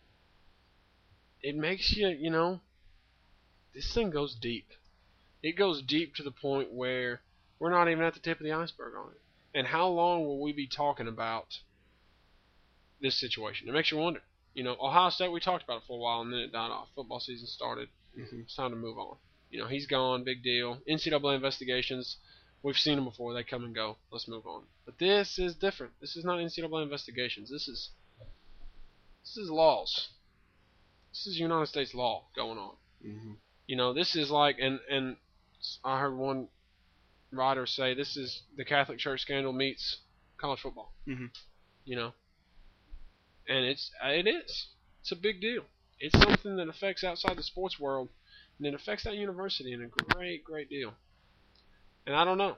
it makes you, this thing goes deep. It goes deep to the point where we're not even at the tip of the iceberg on it. And how long will we be talking about this situation? It makes you wonder. Ohio State, we talked about it for a while, and then it died off. Football season started. It's time to move on. He's gone, big deal. NCAA investigations, we've seen them before. They come and go. Let's move on. But this is different. This is not NCAA investigations. This is laws. This is United States law going on. This is like, and I heard one writer say this is the Catholic Church scandal meets college football. And it is. It's a big deal. It's something that affects outside the sports world, and it affects that university in a great, great deal. And I don't know.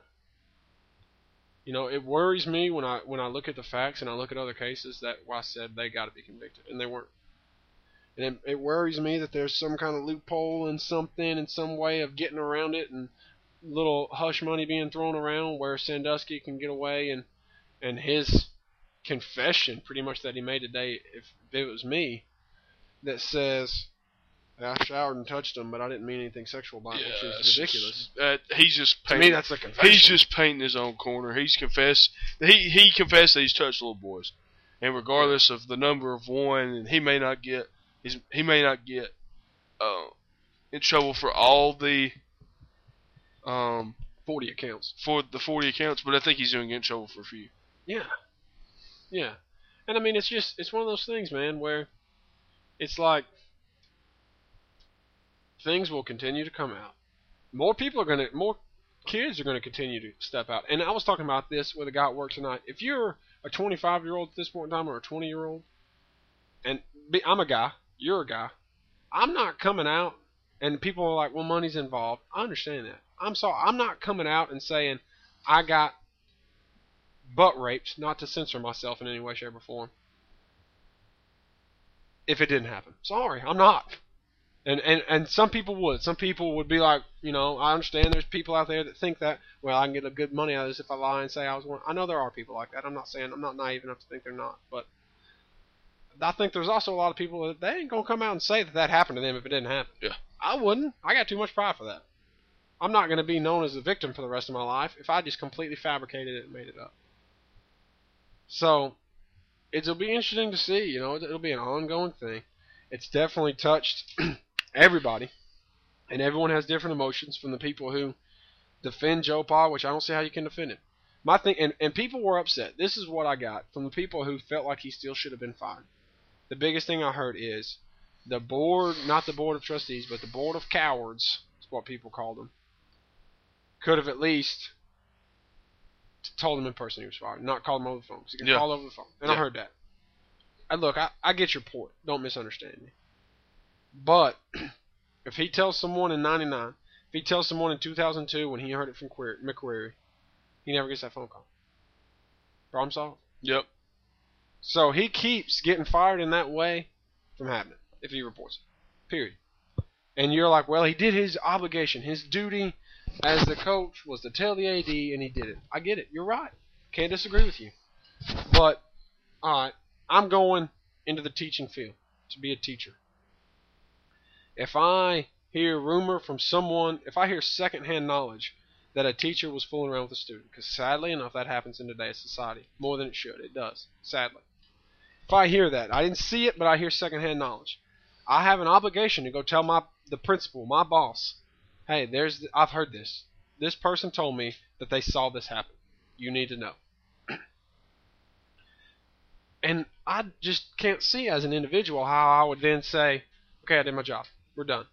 It worries me when I look at the facts and I look at other cases that I said they got to be convicted, and they weren't. And it worries me that there's some kind of loophole in something, in some way of getting around it, and little hush money being thrown around where Sandusky can get away, and his confession pretty much that he made today, if it was me, that says, I showered and touched him, but I didn't mean anything sexual by it, which is ridiculous. To me, that's a confession. He's just painting his own corner. He's confessed. He confessed that he's touched little boys, and regardless of the number of one, and he may not get in trouble for all the 40 accounts. For the 40 accounts, but I think he's going to get in trouble for a few. Yeah. And it's one of those things, man, where it's like things will continue to come out. More kids are going to continue to step out. And I was talking about this with a guy at work tonight. If you're a 25-year-old at this point in time, or a 20-year-old, and I'm a guy, you're a guy, I'm not coming out, and people are like, well, money's involved. I understand that. I'm not coming out and saying I got butt raped, not to censor myself in any way, shape, or form, if it didn't happen. Sorry, I'm not. And some people would. Some people would be like, I understand there's people out there that think that, well, I can get a good money out of this if I lie and say I was one. I know there are people like that. I'm not naive enough to think they're not. But I think there's also a lot of people that they ain't going to come out and say that happened to them if it didn't happen. Yeah. I wouldn't. I got too much pride for that. I'm not going to be known as a victim for the rest of my life if I just completely fabricated it and made it up. So, it'll be interesting to see. It'll be an ongoing thing. It's definitely touched everybody, and everyone has different emotions. From the people who defend Joe Pa, which I don't see how you can defend him. My thing, and people were upset. This is what I got from the people who felt like he still should have been fired. The biggest thing I heard is the board, not the board of trustees, but the board of cowards, is what people called them, could have at least told him in person he was fired, not called him over the phone. Because he can call over the phone. And I heard that. Look, I get your point. Don't misunderstand me. But if he tells someone in 99, if he tells someone in 2002 when he heard it from McQuarrie, he never gets that phone call. Problem solved. Yep. So he keeps getting fired in that way from happening if he reports it. Period. And you're like, well, he did his obligation. His duty as the coach was to tell the AD, and he did it. I get it. You're right. Can't disagree with you. But, all right, I'm going into the teaching field to be a teacher. If I hear rumor from someone, if I hear secondhand knowledge that a teacher was fooling around with a student, because sadly enough that happens in today's society, more than it should. It does, sadly. If I hear that, I didn't see it, but I hear secondhand knowledge, I have an obligation to go tell the principal, my boss, hey, I've heard this. This person told me that they saw this happen. You need to know. And I just can't see as an individual how I would then say, okay, I did my job. We're done.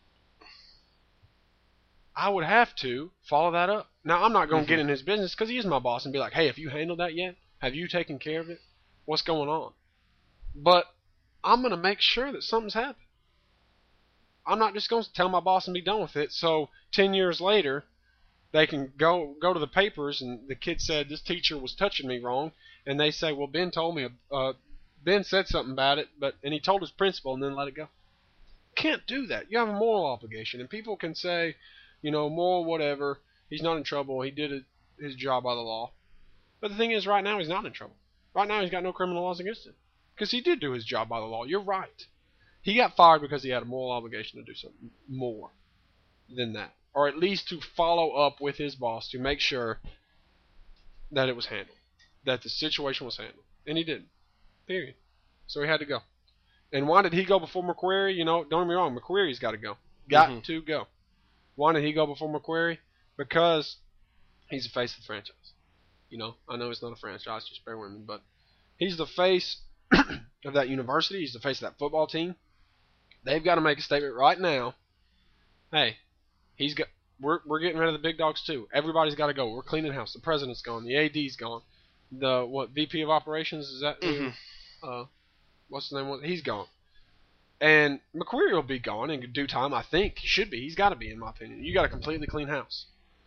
I would have to follow that up. Now, I'm not going to get in his business because he is my boss and be like, hey, have you handled that yet? Have you taken care of it? What's going on? But I'm going to make sure that something's happened. I'm not just going to tell my boss and be done with it. So 10 years later, they can go to the papers and the kid said this teacher was touching me wrong, and they say, well, Ben told me, Ben said something about it, and he told his principal and then let it go. Can't do that. You have a moral obligation, and people can say, moral whatever. He's not in trouble. He did his job by the law. But the thing is, right now he's not in trouble. Right now he's got no criminal laws against him because he did do his job by the law. You're right. He got fired because he had a moral obligation to do something more than that, or at least to follow up with his boss to make sure that it was handled, that the situation was handled, and he didn't. Period. So he had to go. And why did he go before McQuarrie? Don't get me wrong, McQuarrie's got to go. Got to go. Why did he go before McQuarrie? Because he's the face of the franchise. I know it's not a franchise, just bear with me, but he's the face of that university. He's the face of that football team. They've got to make a statement right now. Hey, we're getting rid of the big dogs too. Everybody's got to go. We're cleaning house. The president's gone. The AD's gone. The VP of operations is that? What's the name? He's gone. And McQuarrie will be gone in due time. I think he should be. He's got to be, in my opinion. You got a completely clean house.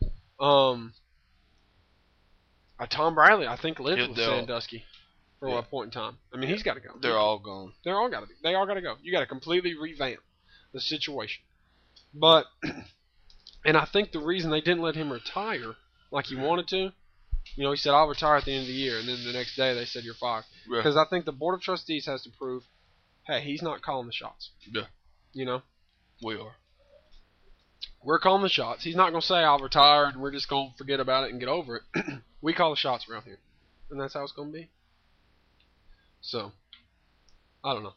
Tom Bradley, I think, lived with Sandusky for a point in time. I mean, he's got to go. They're all gone. They all got to go. You got to completely revamp the situation. But, and I think the reason they didn't let him retire like he wanted to, he said, I'll retire at the end of the year, and then the next day they said, you're fired. Because I think the Board of Trustees has to prove, hey, he's not calling the shots. Yeah. We are. We're calling the shots. He's not going to say, I'll retire, and we're just going to forget about it and get over it. We call the shots around here. And that's how it's going to be. So, I don't know.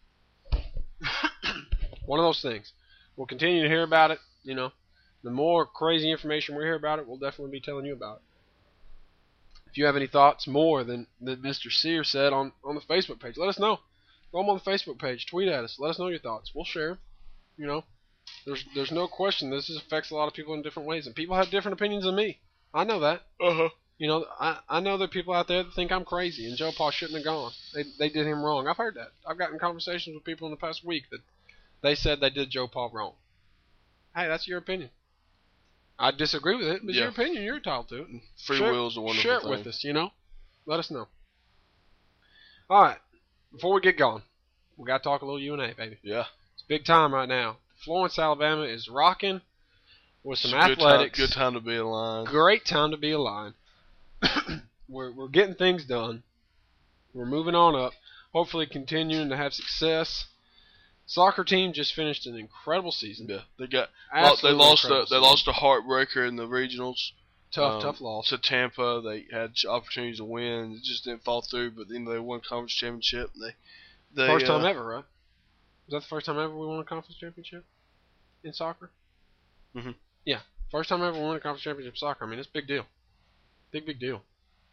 One of those things. We'll continue to hear about it. The more crazy information we hear about it, we'll definitely be telling you about it. If you have any thoughts more than Mr. Sear said on the Facebook page, let us know. Go on the Facebook page. Tweet at us. Let us know your thoughts. We'll share. There's no question this affects a lot of people in different ways, and people have different opinions than me. I know that. I know there are people out there that think I'm crazy and Joe Pa shouldn't have gone. They did him wrong. I've heard that. I've gotten conversations with people in the past week that they said they did Joe Pa wrong. Hey, that's your opinion. I disagree with it, but it's your opinion. You're entitled to it. Free will is a wonderful thing. Share it with us, Let us know. All right. Before we get going, we got to talk a little UNA, baby. Yeah. It's big time right now. Florence, Alabama is rocking with some athletics. Good time to be aligned. Great time to be aligned. We're getting things done. We're moving on up. Hopefully continuing to have success. Soccer team just finished an incredible season. Yeah, they lost a heartbreaker in the regionals. Tough loss to Tampa. They had opportunities to win. It just didn't fall through. But then they won conference championship. They first time ever, right? Was that the first time ever we won a conference championship in soccer? Mhm. Yeah, first time ever we won a conference championship in soccer. I mean, it's a big deal. Big deal.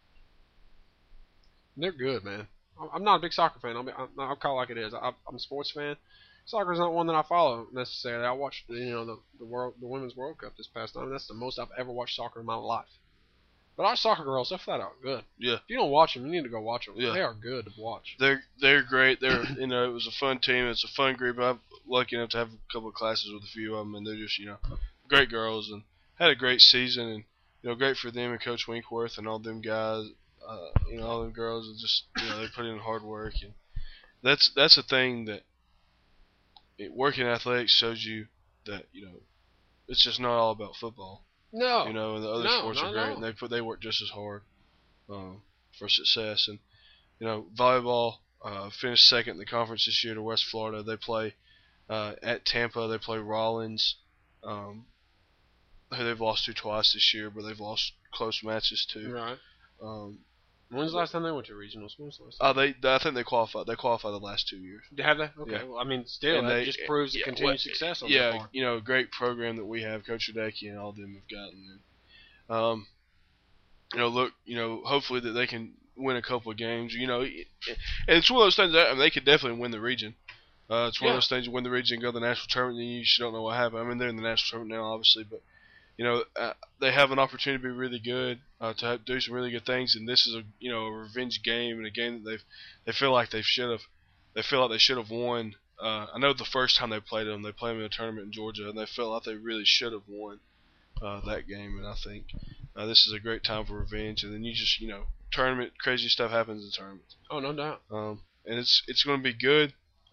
They're good, man. I'm not a big soccer fan. I'll call it like it is. I'm a sports fan. Soccer's not one that I follow necessarily. I watched the Women's World Cup this past time. That's the most I've ever watched soccer in my life. But our soccer girls, they're flat out good. Yeah. If you don't watch them, you need to go watch them. Yeah. They are good to watch. They're great. They're it was a fun team. It's a fun group. I'm lucky enough to have a couple of classes with a few of them, and they're just great girls and had a great season, and great for them and Coach Winkworth and all them guys. All them girls are just they put in hard work, and that's a thing that working athletics shows you that it's just not all about football. No. And the other sports are great, and they work just as hard for success. And volleyball finished second in the conference this year to West Florida. They play at Tampa. They play Rollins, who they've lost to twice this year, but they've lost close matches too. Right. When's the last time they went to regionals? I think they qualified. They qualified the last 2 years. Have they? Okay. Yeah. Well, I mean, still, that just proves the continued success on their part. Great program that we have. Coach Radecki and all of them have gotten. Hopefully that they can win a couple of games. And it's one of those things that they could definitely win the region. It's one of those things you win the region, go to the national tournament, and you just don't know what happened. I mean, they're in the national tournament now, obviously, but they have an opportunity to be really good, to do some really good things, and this is a revenge game, and a game that they feel like they should have won. I know the first time they played them in a tournament in Georgia, and they felt like they really should have won that game, and I think this is a great time for revenge. And then you just tournament crazy stuff happens in tournaments. Oh, no doubt. And it's going to be good.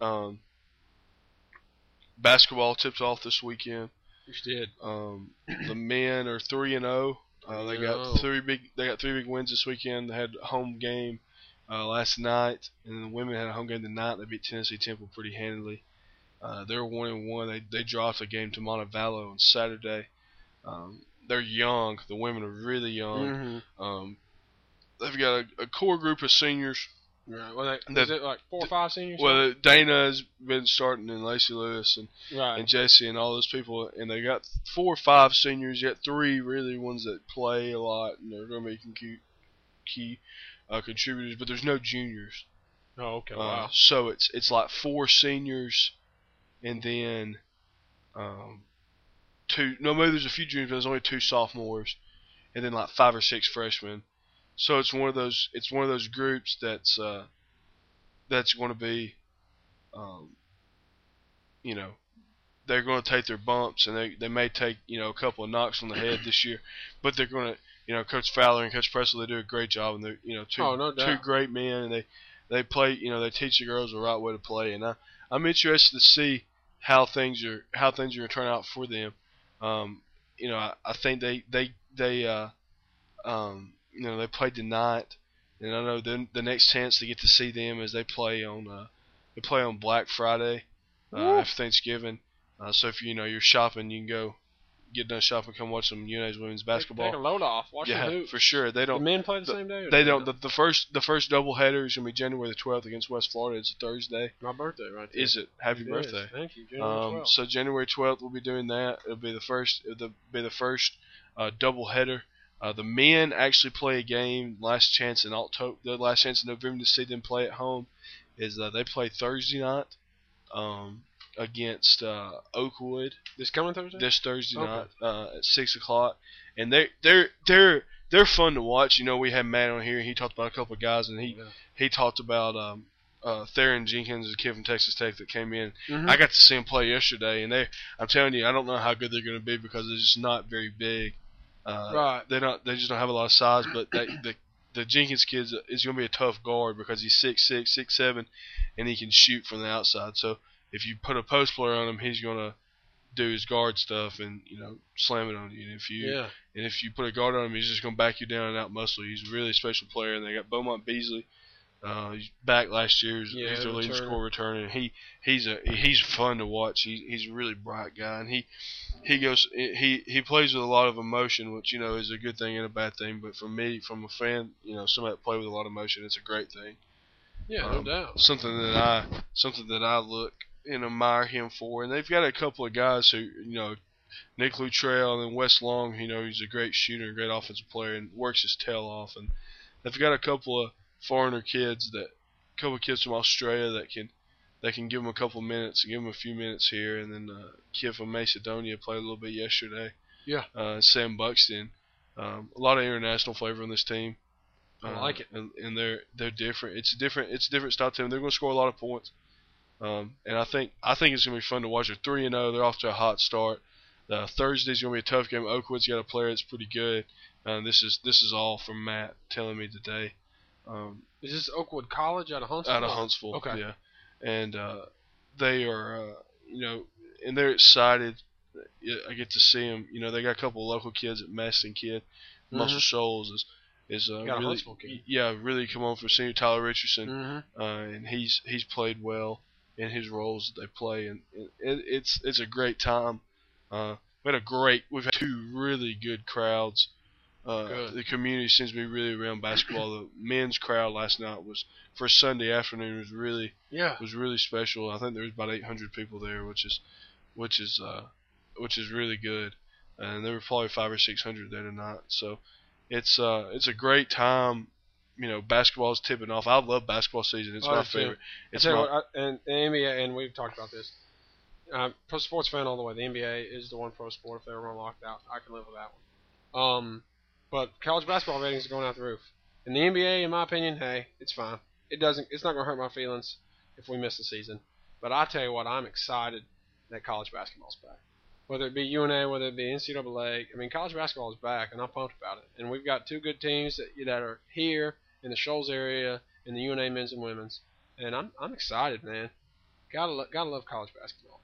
Basketball tips off this weekend. Which did. The men are 3-0. They got three big wins this weekend. They had a home game last night, and the women had a home game tonight. They beat Tennessee Temple pretty handily. They're 1-1. They dropped a game to Montevallo on Saturday. They're young. The women are really young. Mm-hmm. They've got a core group of seniors. Right. Well, is it like 4 or 5 seniors? Well, Dana has been starting, and Lacey Lewis and Jesse and all those people, and they got 4 or 5 seniors. You got 3 really ones that play a lot, and they're going to be key contributors. But there's no juniors. Oh, okay. Wow. So it's like 4 seniors, and then 2. No, maybe there's a few juniors, but there's only 2 sophomores, and then like 5 or 6 freshmen. So it's one of those groups that's going to be, they're going to take their bumps, and they may take a couple of knocks on the head this year, but they're going to Coach Fowler and Coach Presley, they do a great job, and they're two great men, and they play they teach the girls the right way to play, and I'm interested to see how things are going to turn out for them. I think they played tonight, and I know the next chance to get to see them is they play on Black Friday after Thanksgiving. So if you're shopping, you can go get done shopping, come watch some UNA's women's basketball. Take a load off, watch the hoops. For sure. They don't. The men play the same day. They don't. The first doubleheader is gonna be January the 12th against West Florida. It's a Thursday. My birthday, right there. Is it? Happy birthday! Thank you. January 12th. So January 12th we'll be doing that. It'll be the first doubleheader. The men actually play a game last chance in October. The last chance in November to see them play at home is they play Thursday night against Oakwood. This coming Thursday? This Thursday night at 6:00, and they're fun to watch. We had Matt on here. He talked about a couple of guys, and he talked about Theron Jenkins, a kid from Texas Tech that came in. Mm-hmm. I got to see him play yesterday, and I'm telling you, I don't know how good they're going to be because they're just not very big. Right. They just don't have a lot of size, but the Jenkins kid is going to be a tough guard because he's 6'6", 6'7", and he can shoot from the outside. So if you put a post player on him, he's gonna do his guard stuff and slam it on you. And if you put a guard on him, he's just gonna back you down and out muscle. He's a really special player. And they got Beaumont Beasley. He's back last year. He's their leading scorer returning. He's fun to watch. He's a really bright guy, and he plays with a lot of emotion, which is a good thing and a bad thing. But for me, from a fan, somebody that plays with a lot of emotion, it's a great thing. Yeah, no doubt. Something that I look and admire him for. And they've got a couple of guys who Nick Luttrell and Wes Long. He's a great shooter, a great offensive player, and works his tail off. And they've got a couple of foreigner kids from Australia that can give them a couple of minutes, give them a few minutes here, and then kid from Macedonia played a little bit yesterday. Yeah. Sam Buxton. A lot of international flavor on this team. I like it. And they're different. It's a different style team. They're going to score a lot of points. And I think it's going to be fun to watch. They're 3-0. They're off to a hot start. Thursday's going to be a tough game. Oakwood's got a player that's pretty good. This is all from Matt telling me today. Is this Oakwood College out of Huntsville? Out of Huntsville, okay. Yeah. And they are, and they're excited. I get to see them. They got a couple of local kids at Maston Kid. Muscle Shoals is really, really come on for senior Tyler Richardson, and he's played well in his roles that they play, and it's a great time. We've had two really good crowds. The community seems to be really around basketball. The men's crowd last night for Sunday afternoon was really special. I think there was about 800 people there, which is really good. And there were probably 500 or 600 there tonight. So it's a great time. Basketball's tipping off. I love basketball season. It's my favorite. And the NBA, and we've talked about this. Pro sports fan all the way. The NBA is the one pro sport. If they were going locked out, I can live with that one. But college basketball ratings are going out the roof. And the NBA, in my opinion, hey, it's fine. It's not going to hurt my feelings if we miss the season. But I tell you what, I'm excited that college basketball's back. Whether it be UNA, whether it be NCAA, I mean, college basketball is back, and I'm pumped about it. And we've got two good teams that are here in the Shoals area, in the UNA men's and women's, and I'm excited, man. Gotta love college basketball.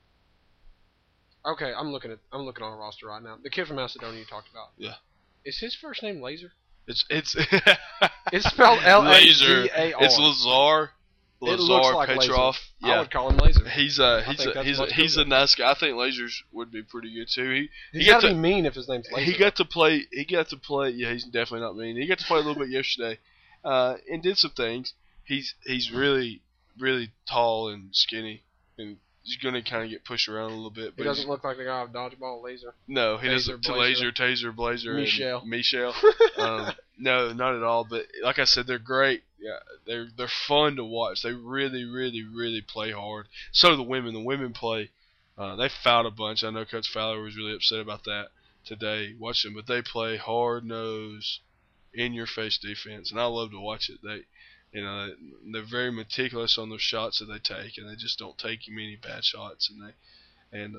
Okay, I'm looking on a roster right now. The kid from Macedonia you talked about. Yeah. Is his first name Laser? It's spelled Lazar. It's Lazar. It looks like Petrov. Laser. Yeah. I would call him Laser. He's a nice guy. I think Lasers would be pretty good too. He's got to be mean if his name's Laser. He got to play. Yeah, he's definitely not mean. He got to play a little bit yesterday, and did some things. He's really tall and skinny, and he's gonna kind of get pushed around a little bit. But he doesn't look like the guy of Dodgeball, Laser. No, he doesn't. Laser, Taser, Blazer, Michelle. No, not at all. But like I said, they're great. Yeah, they're fun to watch. They really play hard. So do the women. The women play. They fouled a bunch. I know Coach Fowler was really upset about that today watching, but they play hard nosed, in your face defense, and I love to watch it. They're very meticulous on the shots that they take, and they just don't take many bad shots. And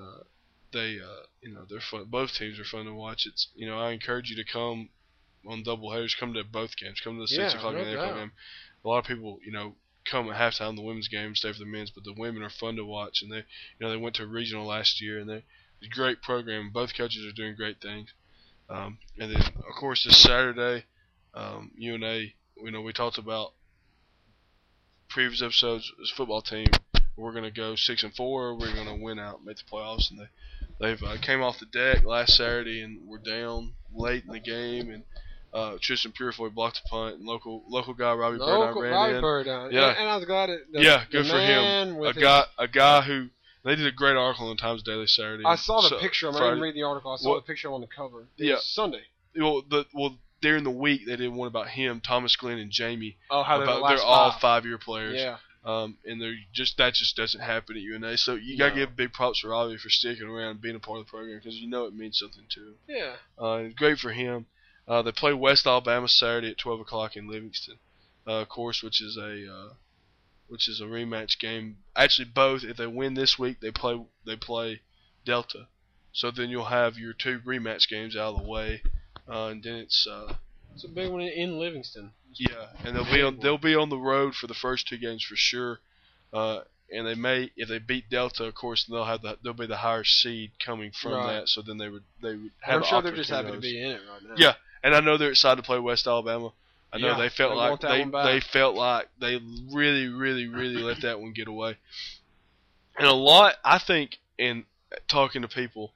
they're fun. Both teams are fun to watch. I encourage you to come on double headers. Come to both games. Come to the 6 o'clock and the 8 o'clock game. A lot of people, come at halftime the women's game, stay for the men's, but the women are fun to watch. And they went to a regional last year, and it's a great program. Both coaches are doing great things. And then of course this Saturday, UNA. We talked about previous episodes. This football team, we're gonna go 6-4. We're gonna win out, make the playoffs, and they've came off the deck last Saturday and were down late in the game, and Tristan Purefoy blocked the punt, and local guy Robbie Burdine ran in. Yeah, and I was glad good for him. A guy who they did a great article in Times Daily Saturday. I saw the picture. I didn't read the article. I saw the picture on the cover. Sunday. Well, during the week they did one about him, Thomas Glenn, and Jamie. Oh, how they're all 5-year players. Yeah. And that just doesn't happen at UNA. So you gotta give big props to Robbie for sticking around and being a part of the program, because it means something to him. Yeah. Great for him. They play West Alabama Saturday at 12 o'clock in Livingston, of course, which is a rematch game. Actually, both, if they win this week, they play Delta. So then you'll have your two rematch games out of the way, and then it's a big one in Livingston. Yeah, and they'll be on the road for the first two games for sure. and if they beat Delta, of course, they'll be the higher seed coming from that. So then they would have. I'm sure they're just happy to be in it right now. Yeah, and I know they're excited to play West Alabama. I know they felt like they really, really, really let that one get away. And a lot, I think, in talking to people,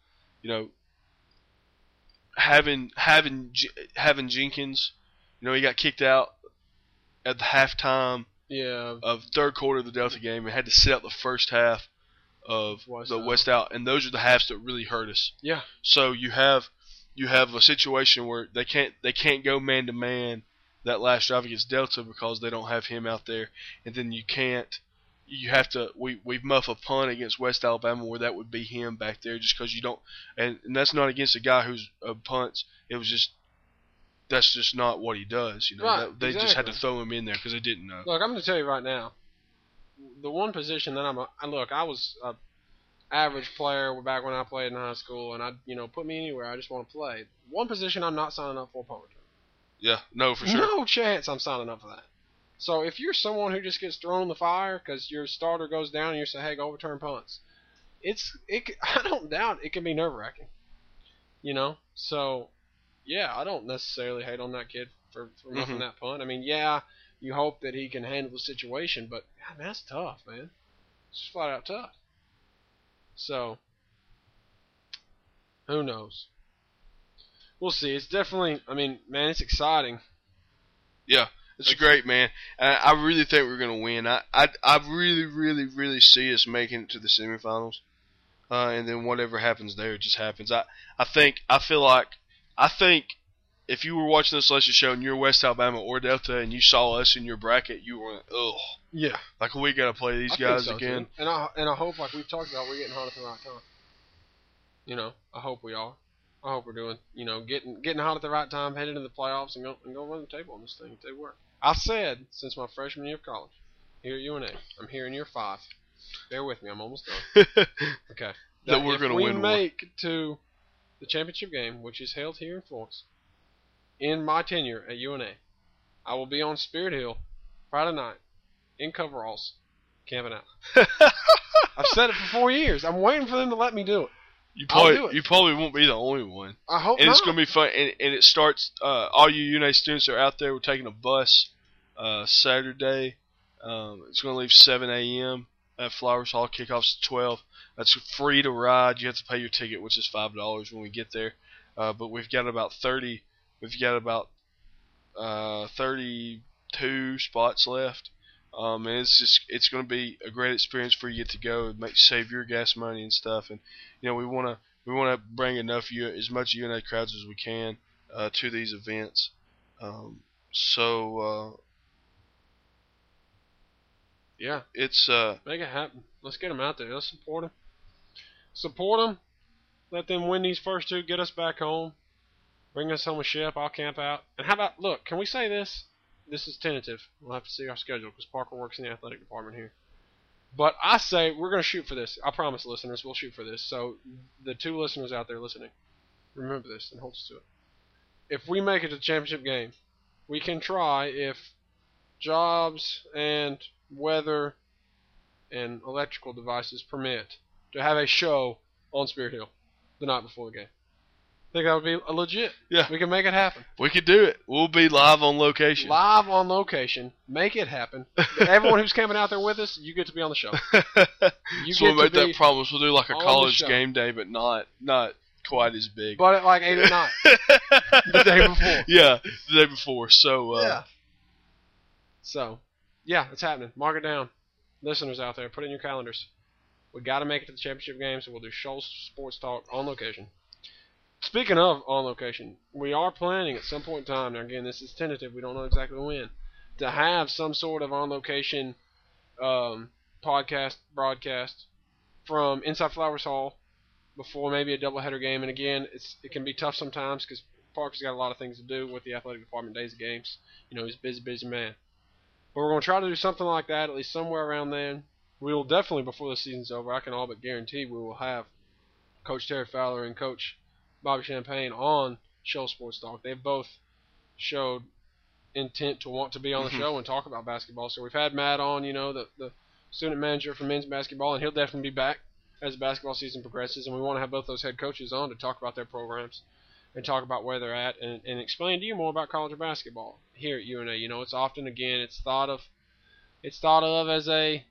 having Jenkins, he got kicked out at the halftime of third quarter of the Delta game and had to sit out the first half of the West Out, and those are the halves that really hurt us. Yeah. So you have a situation where they can't go man to man that last drive against Delta because they don't have him out there, and then you have to we muff a punt against West Alabama where that would be him back there just because you don't, and that's not against a guy who's punts. It was just that's just not what he does. They just had to throw him in there because they didn't know. Look, I'm going to tell you right now, the one position that I was a average player back when I played in high school, and put me anywhere. I just want to play. One position I'm not signing up for, punt return. Yeah, no, for sure. No chance I'm signing up for that. So if you're someone who just gets thrown in the fire because your starter goes down and you say, hey, go return punts, I don't doubt it can be nerve-wracking. So, yeah, I don't necessarily hate on that kid for muffing that punt. I mean, yeah, you hope that he can handle the situation, but God, that's tough, man. It's just flat out tough. So, who knows? We'll see. It's definitely, man, it's exciting. Yeah, it's great, man. I really think we're going to win. I really, really, really see us making it to the semifinals. And then whatever happens there, it just happens. I think if you were watching this selection show and you're West Alabama or Delta and you saw us in your bracket, you were like, ugh. Yeah. Like, we got to play these guys again. Too. And I hope, like we've talked about, we're getting hot at the right time. I hope we are. I hope we're doing, getting hot at the right time, heading into the playoffs, and go run the table on this thing if they work. I said since my freshman year of college, here at UNA, I'm here in year 5. Bear with me, I'm almost done. Okay. That we're going to win. If we make to the championship game, which is held here in Florence, in my tenure at UNA, I will be on Spirit Hill Friday night in coveralls, camping out. I've said it for 4 years. I'm waiting for them to let me do it. You probably won't be the only one. I hope and not. It's going to be fun. And it starts, all you UNA students are out there. We're taking a bus Saturday. It's going to leave 7 a.m. at Flowers Hall. Kickoff's at 12. That's free to ride. You have to pay your ticket, which is $5 when we get there. But we've got about 32 spots left. And it's going to be a great experience for you to get to go, save your gas money and stuff. And we want to bring as much UNA crowds as we can to these events. Yeah, it's make it happen. Let's get them out there. Let's support them. Support them. Let them win these first 2. Get us back home. Bring us home a ship. I'll camp out. And how about, look, can we say this? This is tentative. We'll have to see our schedule because Parker works in the athletic department here. But I say we're going to shoot for this. I promise, listeners, we'll shoot for this. So the 2 listeners out there listening, remember this and hold us to it. If we make it to the championship game, we can try, if jobs and weather and electrical devices permit, to have a show on Spirit Hill the night before the game. I think that would be legit. Yeah. We can make it happen. We could do it. We'll be live on location. Live on location. Make it happen. Everyone who's camping out there with us, you get to be on the show. So we'll make that promise. We'll do like a college game day, but not quite as big. But at like 8 at night. The day before. Yeah, the day before. So, yeah. So, yeah, it's happening. Mark it down. Listeners out there, put it in your calendars. We got to make it to the championship game, so we'll do Shoals Sports Talk on location. Speaking of on location, we are planning at some point in time, now again, this is tentative, we don't know exactly when, to have some sort of on location podcast, broadcast from inside Flowers Hall before maybe a doubleheader game. And again, it can be tough sometimes because Parker's got a lot of things to do with the athletic department days of games. He's a busy man. But we're going to try to do something like that, at least somewhere around then. We will definitely, before the season's over, I can all but guarantee we will have Coach Terry Fowler and Coach Bobby Champagne on Shoals Sports Talk. They've both showed intent to want to be on the show and talk about basketball. So we've had Matt on, the student manager for men's basketball, and he'll definitely be back as the basketball season progresses. And we want to have both those head coaches on to talk about their programs and talk about where they're at and explain to you more about college basketball here at UNA. You know, it's often, again, it's thought of as a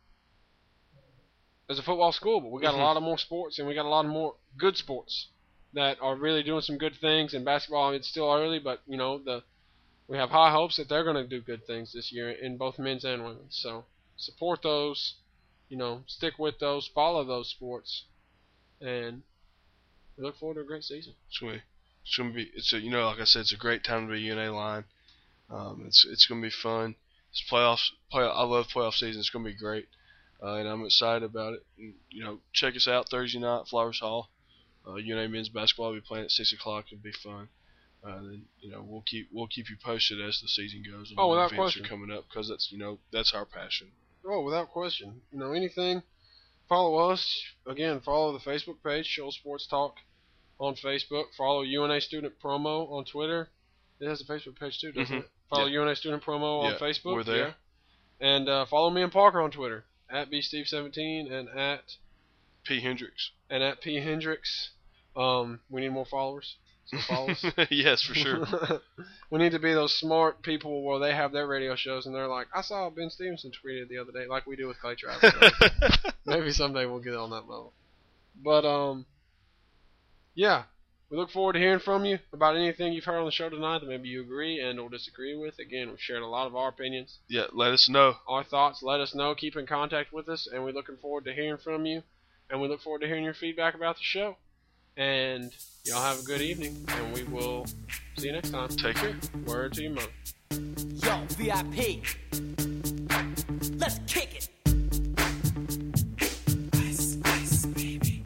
football school, but we got a lot of more sports, and we got a lot of more good sports that are really doing some good things. In basketball, it's still early, but you know, we have high hopes that they're going to do good things this year in both men's and women's. So support those, you know, stick with those, follow those sports, and we look forward to a great season. Like I said, it's a great time to be UNA line. It's going to be fun. It's playoffs. I love playoff season. It's going to be great, and I'm excited about it. And, you know, check us out Thursday night at Flowers Hall. UNA men's basketball will be playing at 6 o'clock. It'll be fun. Then you know we'll keep you posted as the season goes. And without question, are coming up because that's our passion. Oh, without question. You know, anything. Follow us again. Follow the Facebook page, Shoal Sports Talk, on Facebook. Follow UNA Student Promo on Twitter. It has a Facebook page too, doesn't it? Follow UNA Student Promo on Facebook. We're there. Yeah. And follow me and Parker on Twitter at bsteve17 and at P Hendricks. And at P Hendricks. We need more followers. So follow us. Yes, for sure. We need to be those smart people where they have their radio shows and they're like, I saw Ben Stevenson tweeted the other day, like we do with Clay Travis. Maybe someday we'll get on that level. But yeah, we look forward to hearing from you about anything you've heard on the show tonight that maybe you agree and or disagree with. Again, we've shared a lot of our opinions. Yeah, let us know. Our thoughts, let us know. Keep in contact with us, and we're looking forward to hearing from you. And we look forward to hearing your feedback about the show. And y'all have a good evening, and we will see you next time. Take care. Word to your mother. Yo, VIP. Let's kick it. Ice, ice, baby.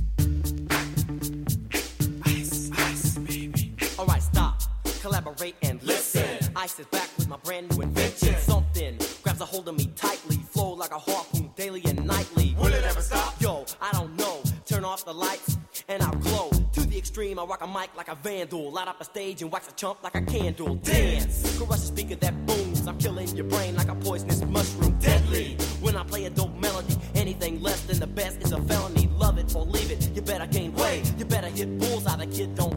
Ice, ice, baby. All right, stop. Collaborate and listen. Ice is back with my brand new invention. Something grabs a hold of me tightly. Flow like a harpoon daily and nightly. Will it ever stop? Yo, I don't know. Turn off the lights and I'll glow. To the extreme, I rock a mic like a vandal. Light up a stage and wax a chump like a candle. Dance, crush a speaker that booms. I'm killing your brain like a poisonous mushroom. Deadly, when I play a dope melody. Anything less than the best is a felony. Love it or leave it, you better gain weight. You better hit bullseye, the kid don't